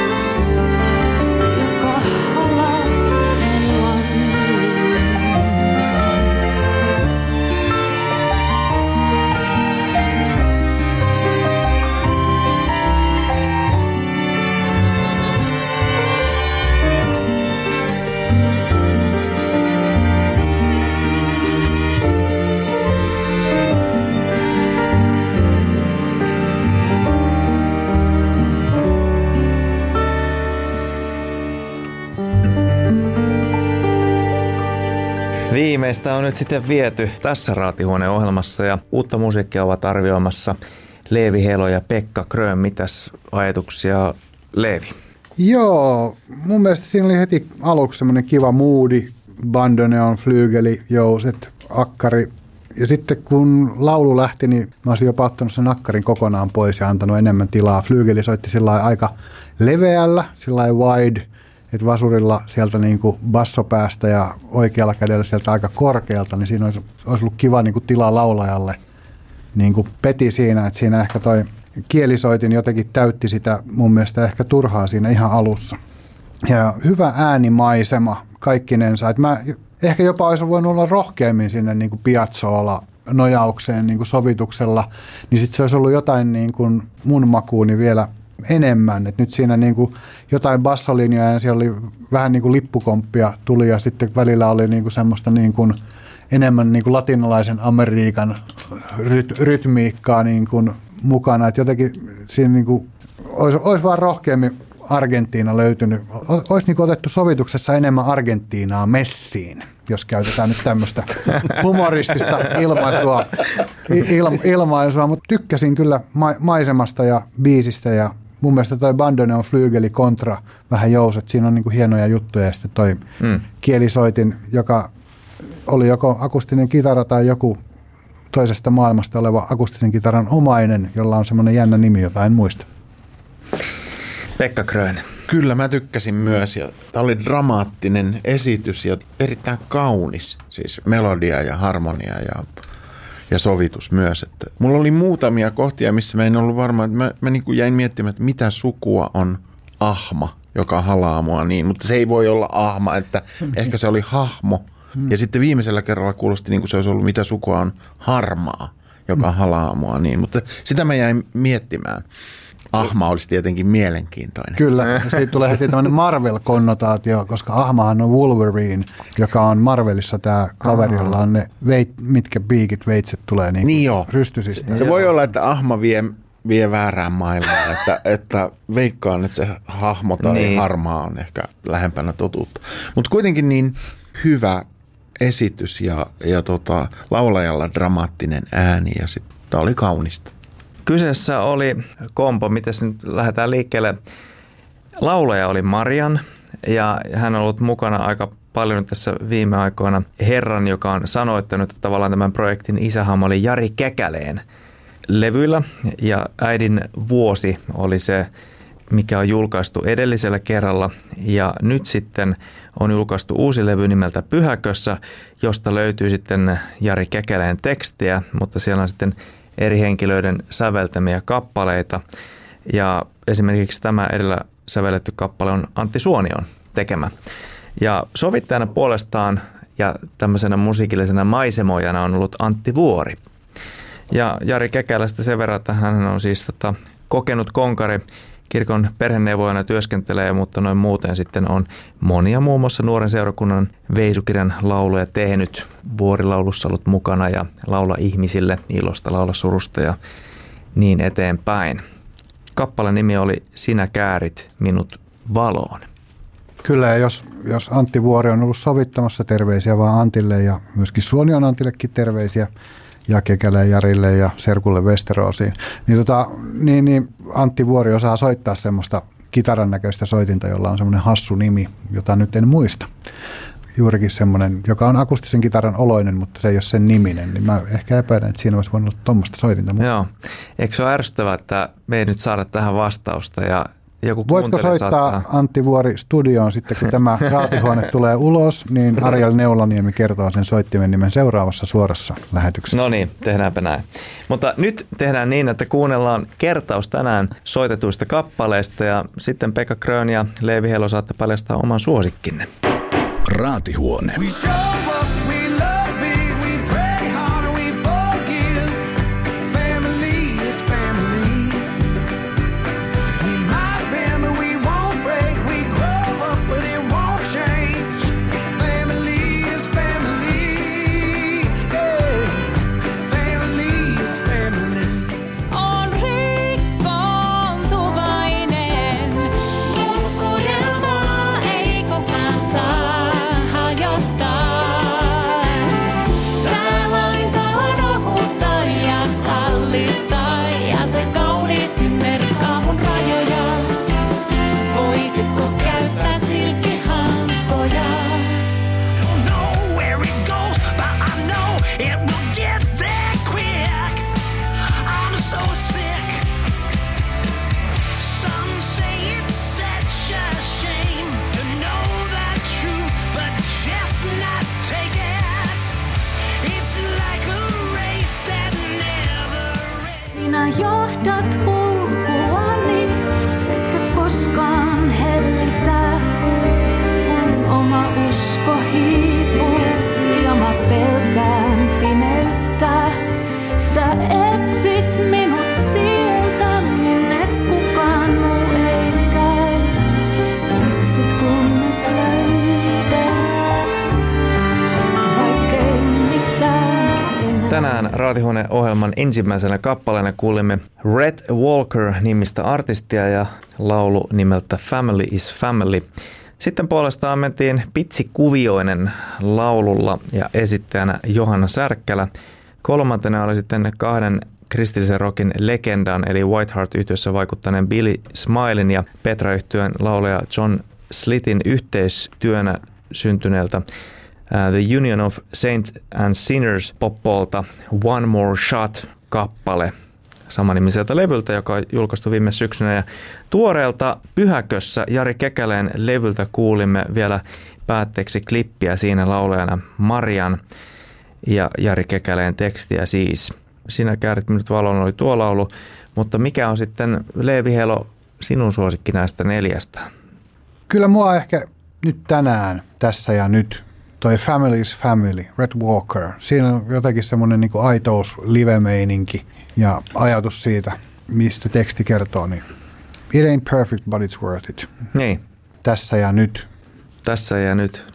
joka halaa mua niin. Viimeistä on nyt sitten viety tässä Raatihuone-ohjelmassa ja uutta musiikkia ovat arvioimassa Leevi Helo ja Pekka Grön. Mitäs ajatuksia, Leevi? Joo, mun mielestä siinä oli heti aluksi semmoinen kiva moodi, bandoneon, flygeli, jouset, akkari. Ja sitten kun laulu lähti, niin mä olisin jopa ottanut sen akkarin kokonaan pois ja antanut enemmän tilaa. Flygeli soitti sillä lailla aika leveällä, sillä lailla wide, että vasurilla sieltä niin kuin bassopäästä ja oikealla kädellä sieltä aika korkealta, niin siinä olisi, olisi ollut kiva niin kuin tilaa laulajalle. Niin kuin peti siinä, että siinä ehkä toi kielisoitin jotenkin täytti sitä mun mielestä ehkä turhaa siinä ihan alussa. Ja hyvä äänimaisema kaikkinensa, että mä ehkä jopa olisi voinut olla rohkeammin sinne niin kuin Piazzolla nojaukseen niin kuin sovituksella, niin sitten se olisi ollut jotain niin kuin mun makuuni vielä enemmän. Et nyt siinä niin kuin jotain bassolinjaa ja siellä oli vähän niin kuin lippukomppia tuli ja sitten välillä oli niin kuin semmoista niin kuin enemmän niin kuin latinalaisen Amerikan ryt, rytmiikkaa niin kuin mukana. Et jotenkin siinä niin kuin olisi, olisi vaan rohkeammin Argentiina löytynyt. Olisi niin kuin otettu sovituksessa enemmän Argentiinaa messiin, jos käytetään nyt tämmöistä humoristista ilmaisua, il, ilmaisua. Mutta tykkäsin kyllä ma- maisemasta ja biisistä ja mun mielestä toi bandoneon, flygeli, kontra, vähän jouset. Siinä on niin kuin hienoja juttuja ja sitten toi mm. kielisoitin, joka oli joko akustinen kitara tai joku toisesta maailmasta oleva akustisen kitaran omainen, jolla on semmoinen jännä nimi, jota en muista. Pekka Grön. Kyllä mä tykkäsin myös ja tämä oli dramaattinen esitys ja erittäin kaunis, siis melodia ja harmonia ja, ja sovitus myös. Että mulla oli muutamia kohtia, missä mä en ollut varma, että mä, mä niin kuin jäin miettimään, että mitä sukua on ahma, joka halaa mua niin, mutta se ei voi olla ahma, että ehkä se oli hahmo. Ja sitten viimeisellä kerralla kuulosti niin kuin se olisi ollut, mitä sukua on harmaa, joka halaa mua niin, mutta sitä mä jäin miettimään. Ahma olisi tietenkin mielenkiintoinen. Kyllä, siitä tulee heti tämmöinen Marvel-konnotaatio, koska Ahmahan on Wolverine, joka on Marvelissa tämä kaveri, jolla on ne, veit, mitkä piikit, veitset tulee niin, niin rystysistä. Se voi olla, että Ahma vie, vie väärään maailmaan, että, että veikkaan, että se hahmo tai niin. harmaa on ehkä lähempänä totuutta. Mutta kuitenkin niin hyvä esitys ja, ja tota, laulajalla dramaattinen ääni ja sitten tämä oli kaunista. Kyseessä oli kompo, miten nyt lähdetään liikkeelle. Laulaja oli Marian ja hän on ollut mukana aika paljon tässä viime aikoina herran, joka on sanoittanut, että tavallaan tämän projektin isähahmo oli Jari Kekäleen levyillä ja Äidin vuosi oli se, mikä on julkaistu edellisellä kerralla ja nyt sitten on julkaistu uusi levy nimeltä Pyhäkössä, josta löytyy sitten Jari Kekäleen tekstiä, mutta siellä on sitten eri henkilöiden säveltämiä kappaleita ja esimerkiksi tämä edellä sävelletty kappale on Antti Suonion tekemä. Ja sovittajana puolestaan ja tämmöisenä musiikillisena maisemoijana on ollut Antti Vuori. Ja Jari Kekälästä sen verran, että hän on siis tota, kokenut konkari, kirkon perheneuvojana työskentelee, mutta noin muuten sitten on monia muun muassa nuoren seurakunnan Veisukirjan lauluja tehnyt. Vuorilaulussa ollut mukana ja laula ihmisille ilosta, laula surusta ja niin eteenpäin. Kappaleen nimi oli Sinä käärit minut valoon. Kyllä, ja jos, jos Antti Vuori on ollut sovittamassa, terveisiä vaan Antille ja myöskin Suonion Antillekin terveisiä ja Kekäleen Jarille ja Serkulle Westerosiin, niin, tota, niin, niin Antti Vuori osaa soittaa semmoista kitaran näköistä soitinta, jolla on semmoinen hassu nimi, jota nyt en muista. Juurikin semmoinen, joka on akustisen kitaran oloinen, mutta se ei ole sen niminen, niin mä ehkä epäilen, että siinä olisi voinut olla tuommoista soitinta. Joo, eikö se ole ärsyttävää, että me ei nyt saada tähän vastausta ja joku voitko soittaa saattaa... Antti Vuori studioon sitten, kun tämä raatihuone tulee ulos, niin Ariel Neulaniemi kertoo sen soittimen nimen seuraavassa suorassa lähetyksessä. No niin, tehdäänpä näin. Mutta nyt tehdään niin, että kuunnellaan kertaus tänään soitetuista kappaleista ja sitten Pekka Krön ja Leevi Helo saatte paljastaa oman suosikkinne. Raatihuone. Sinä johdat kulkuani, etkä koskaan hellitä, kun oma usko hiipuu ja mä pelkään pimeyttä. Sä etsit minut sieltä, minne kukaan muu ei käy. Etsit kunnes löydät, vaikkei mitään enää. Tänään Raatihuone-ohjelman ensimmäisenä kappaleena kuulimme Red Walker-nimistä artistia ja laulu nimeltä Family is Family. Sitten puolestaan mentiin Pitsikuvioinen laululla ja esittäjänä Johanna Särkkälä. Kolmantena oli sitten kahden kristillisen rockin legendan eli Whiteheart-yhtiössä vaikuttaneen Billy Smilen ja Petra-yhtiön laulaja John Slitin yhteistyönä syntyneeltä The Union of Saints and Sinners -poppolta One More Shot-kappale samanimiseltä levyltä, joka on julkaistu viime syksynä. Ja tuoreelta Pyhäkössä Jari Kekäleen levyltä kuulimme vielä päätteeksi klippiä, siinä laulajana Marian ja Jari Kekäleen tekstiä siis. Sinä käärit minut valoon oli tuo laulu, mutta mikä on sitten Leevi Helo sinun suosikki näistä neljästä? Kyllä mua ehkä nyt tänään, tässä ja nyt, toi Family is Family, Red Walker. Siinä on jotenkin semmoinen niin kuin aitous live-meininki ja ajatus siitä, mistä teksti kertoo, niin It ain't perfect, but it's worth it. Niin. Tässä ja nyt. Tässä ja nyt.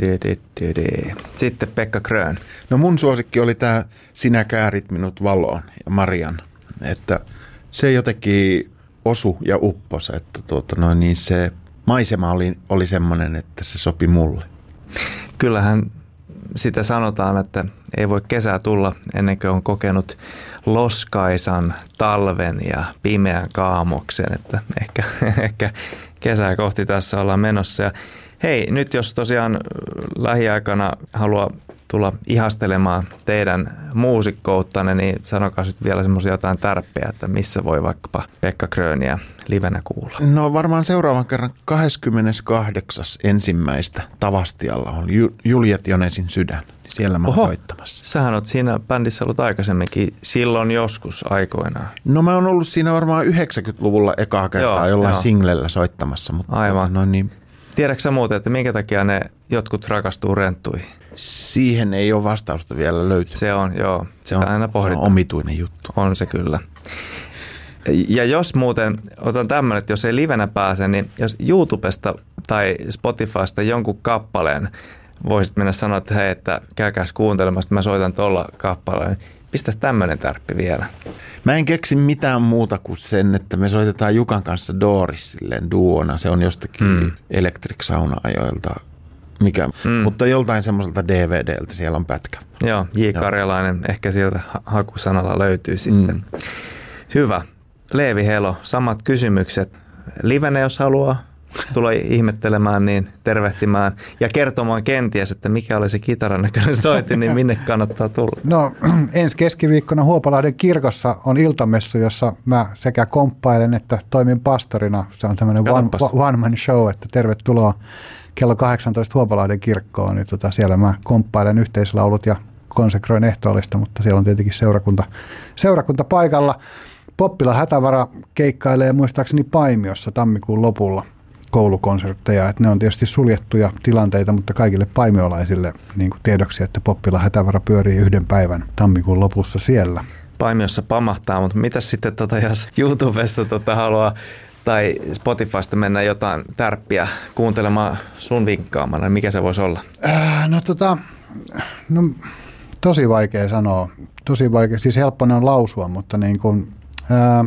Sitten Pekka Krön. No mun suosikki oli tämä Sinä käärit minut valoon ja Marian. Että se jotenkin osu ja uppos, että tuota noin, niin se maisema oli, oli semmoinen, että se sopi mulle. Kyllähän sitä sanotaan, että ei voi kesää tulla ennen kuin on kokenut loskaisan talven ja pimeän kaamoksen, että ehkä, ehkä kesää kohti tässä ollaan menossa. Ja hei, nyt jos tosiaan lähiaikana haluaa tulla ihastelemaan teidän muusikkouttanne, niin sanokaa nyt vielä semmoisia jotain tärppejä, että missä voi vaikkapa Pekka Kröniä livenä kuulla. No varmaan seuraavan kerran kahdeskymmeneskahdeksas ensimmäistä Tavastialla on Juliet Jonesin sydän. Siellä mä oon Oho, soittamassa. Sähän oot siinä bändissä ollut aikaisemminkin silloin joskus aikoinaan. No mä oon ollut siinä varmaan yhdeksänkymmentäluvulla ekaa kertaa Joo, jollain joo. singlellä soittamassa. Mutta Aivan. Noin niin, Tiedätkö sä muuten, että minkä takia ne jotkut rakastuu renttuihin? siihen ei ole vastausta vielä löytynyt. Se on, joo. Se on, aina on pohditaan. omituinen juttu. On se kyllä. Ja jos muuten, otan tämmöinen, että jos ei livenä pääse, niin jos YouTubesta tai Spotifysta jonkun kappaleen voisit mennä sanoa, että hei, että käykääs kuuntelemassa, että mä soitan tuolla kappaleen. Pistäisi tämmöinen tärppi vielä. Mä en keksi mitään muuta kuin sen, että me soitetaan Jukan kanssa Doris silleen duona. Se on jostakin mm. Electric Sauna-ajoilta, mikä, mm. mutta joltain semmoiselta D V D:ltä siellä on pätkä. Joo, J. Karjalainen, ehkä sieltä hakusanalla löytyy sitten. Mm. Hyvä. Leevi Helo, samat kysymykset. Livenä, jos haluaa tulla ihmettelemään, niin tervehtimään ja kertomaan kenties, että mikä oli se kitaran näköinen soitin, niin minne kannattaa tulla. No ensi keskiviikkona Huopalahden kirkossa on iltamessu, jossa mä sekä komppailen että toimin pastorina. Se on tämmöinen one, one man show, että tervetuloa kello kahdeksantoista Huopalahden kirkkoon. Niin tota, siellä mä komppailen yhteislaulut ja konsekroin ehtoollista, mutta siellä on tietenkin seurakunta, seurakunta paikalla. Poppila Hätävara keikkailee muistaakseni Paimiossa tammikuun lopulla koulukonsertteja, että ne on tietysti suljettuja tilanteita, mutta kaikille paimiolaisille niin kuin tiedoksi, että Poppila Hätävara pyörii yhden päivän tammikuun lopussa siellä. Paimiossa pamahtaa, mutta mitä sitten, tota, jos YouTubessa tota, haluaa tai Spotifysta mennä jotain tärppiä kuuntelemaan sun vinkkaamana, niin mikä se voisi olla? Äh, no tota, no, tosi vaikea sanoa, tosi vaikea, siis helppo ne on lausua, mutta niin kuin, ää,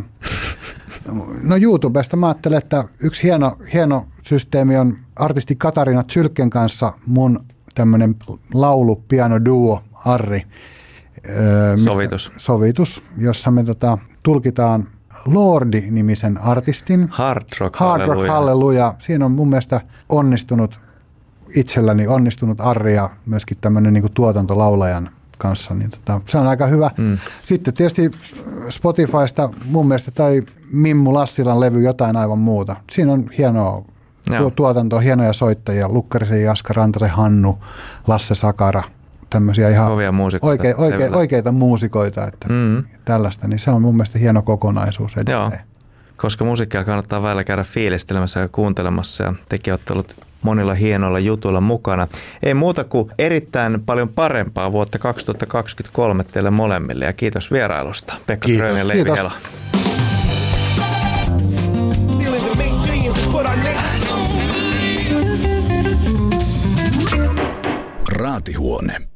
no YouTubesta mä ajattelen, että yksi hieno, hieno systeemi on artisti Katarina Tsylken kanssa mun tämmöinen laulu, piano duo, Arri. Ää, Sovitus. Sovitus, jossa me tota, tulkitaan Lordi-nimisen artistin. Hard Rock Hard Rock Halleluja. Halleluja. Siinä on mun mielestä onnistunut, itselläni onnistunut Arri ja myöskin tämmöinen niin kuin tuotantolaulajan kanssa, niin tota, se on aika hyvä. Mm. Sitten tietysti Spotifysta mun mielestä tai Mimmu Lassilan levy jotain aivan muuta. Siinä on hienoa Joo. tuotantoa, hienoja soittajia, Lukkarisen Jaska, Rantasen Hannu, Lasse Sakara, tämmöisiä ihan oike, oike, oikeita muusikoita, että mm. tällaista, niin se on mun mielestä hieno kokonaisuus edelleen. Joo. Koska musiikkia kannattaa välillä käydä fiilistelemässä ja kuuntelemassa ja tekin olette ollut monilla hienoilla jutuilla mukana. Ei muuta kuin erittäin paljon parempaa vuotta kaksituhattakaksikymmentäkolme teille molemmille ja kiitos vierailusta. Pekka Krön ja Leevi Helo. Raatihuone.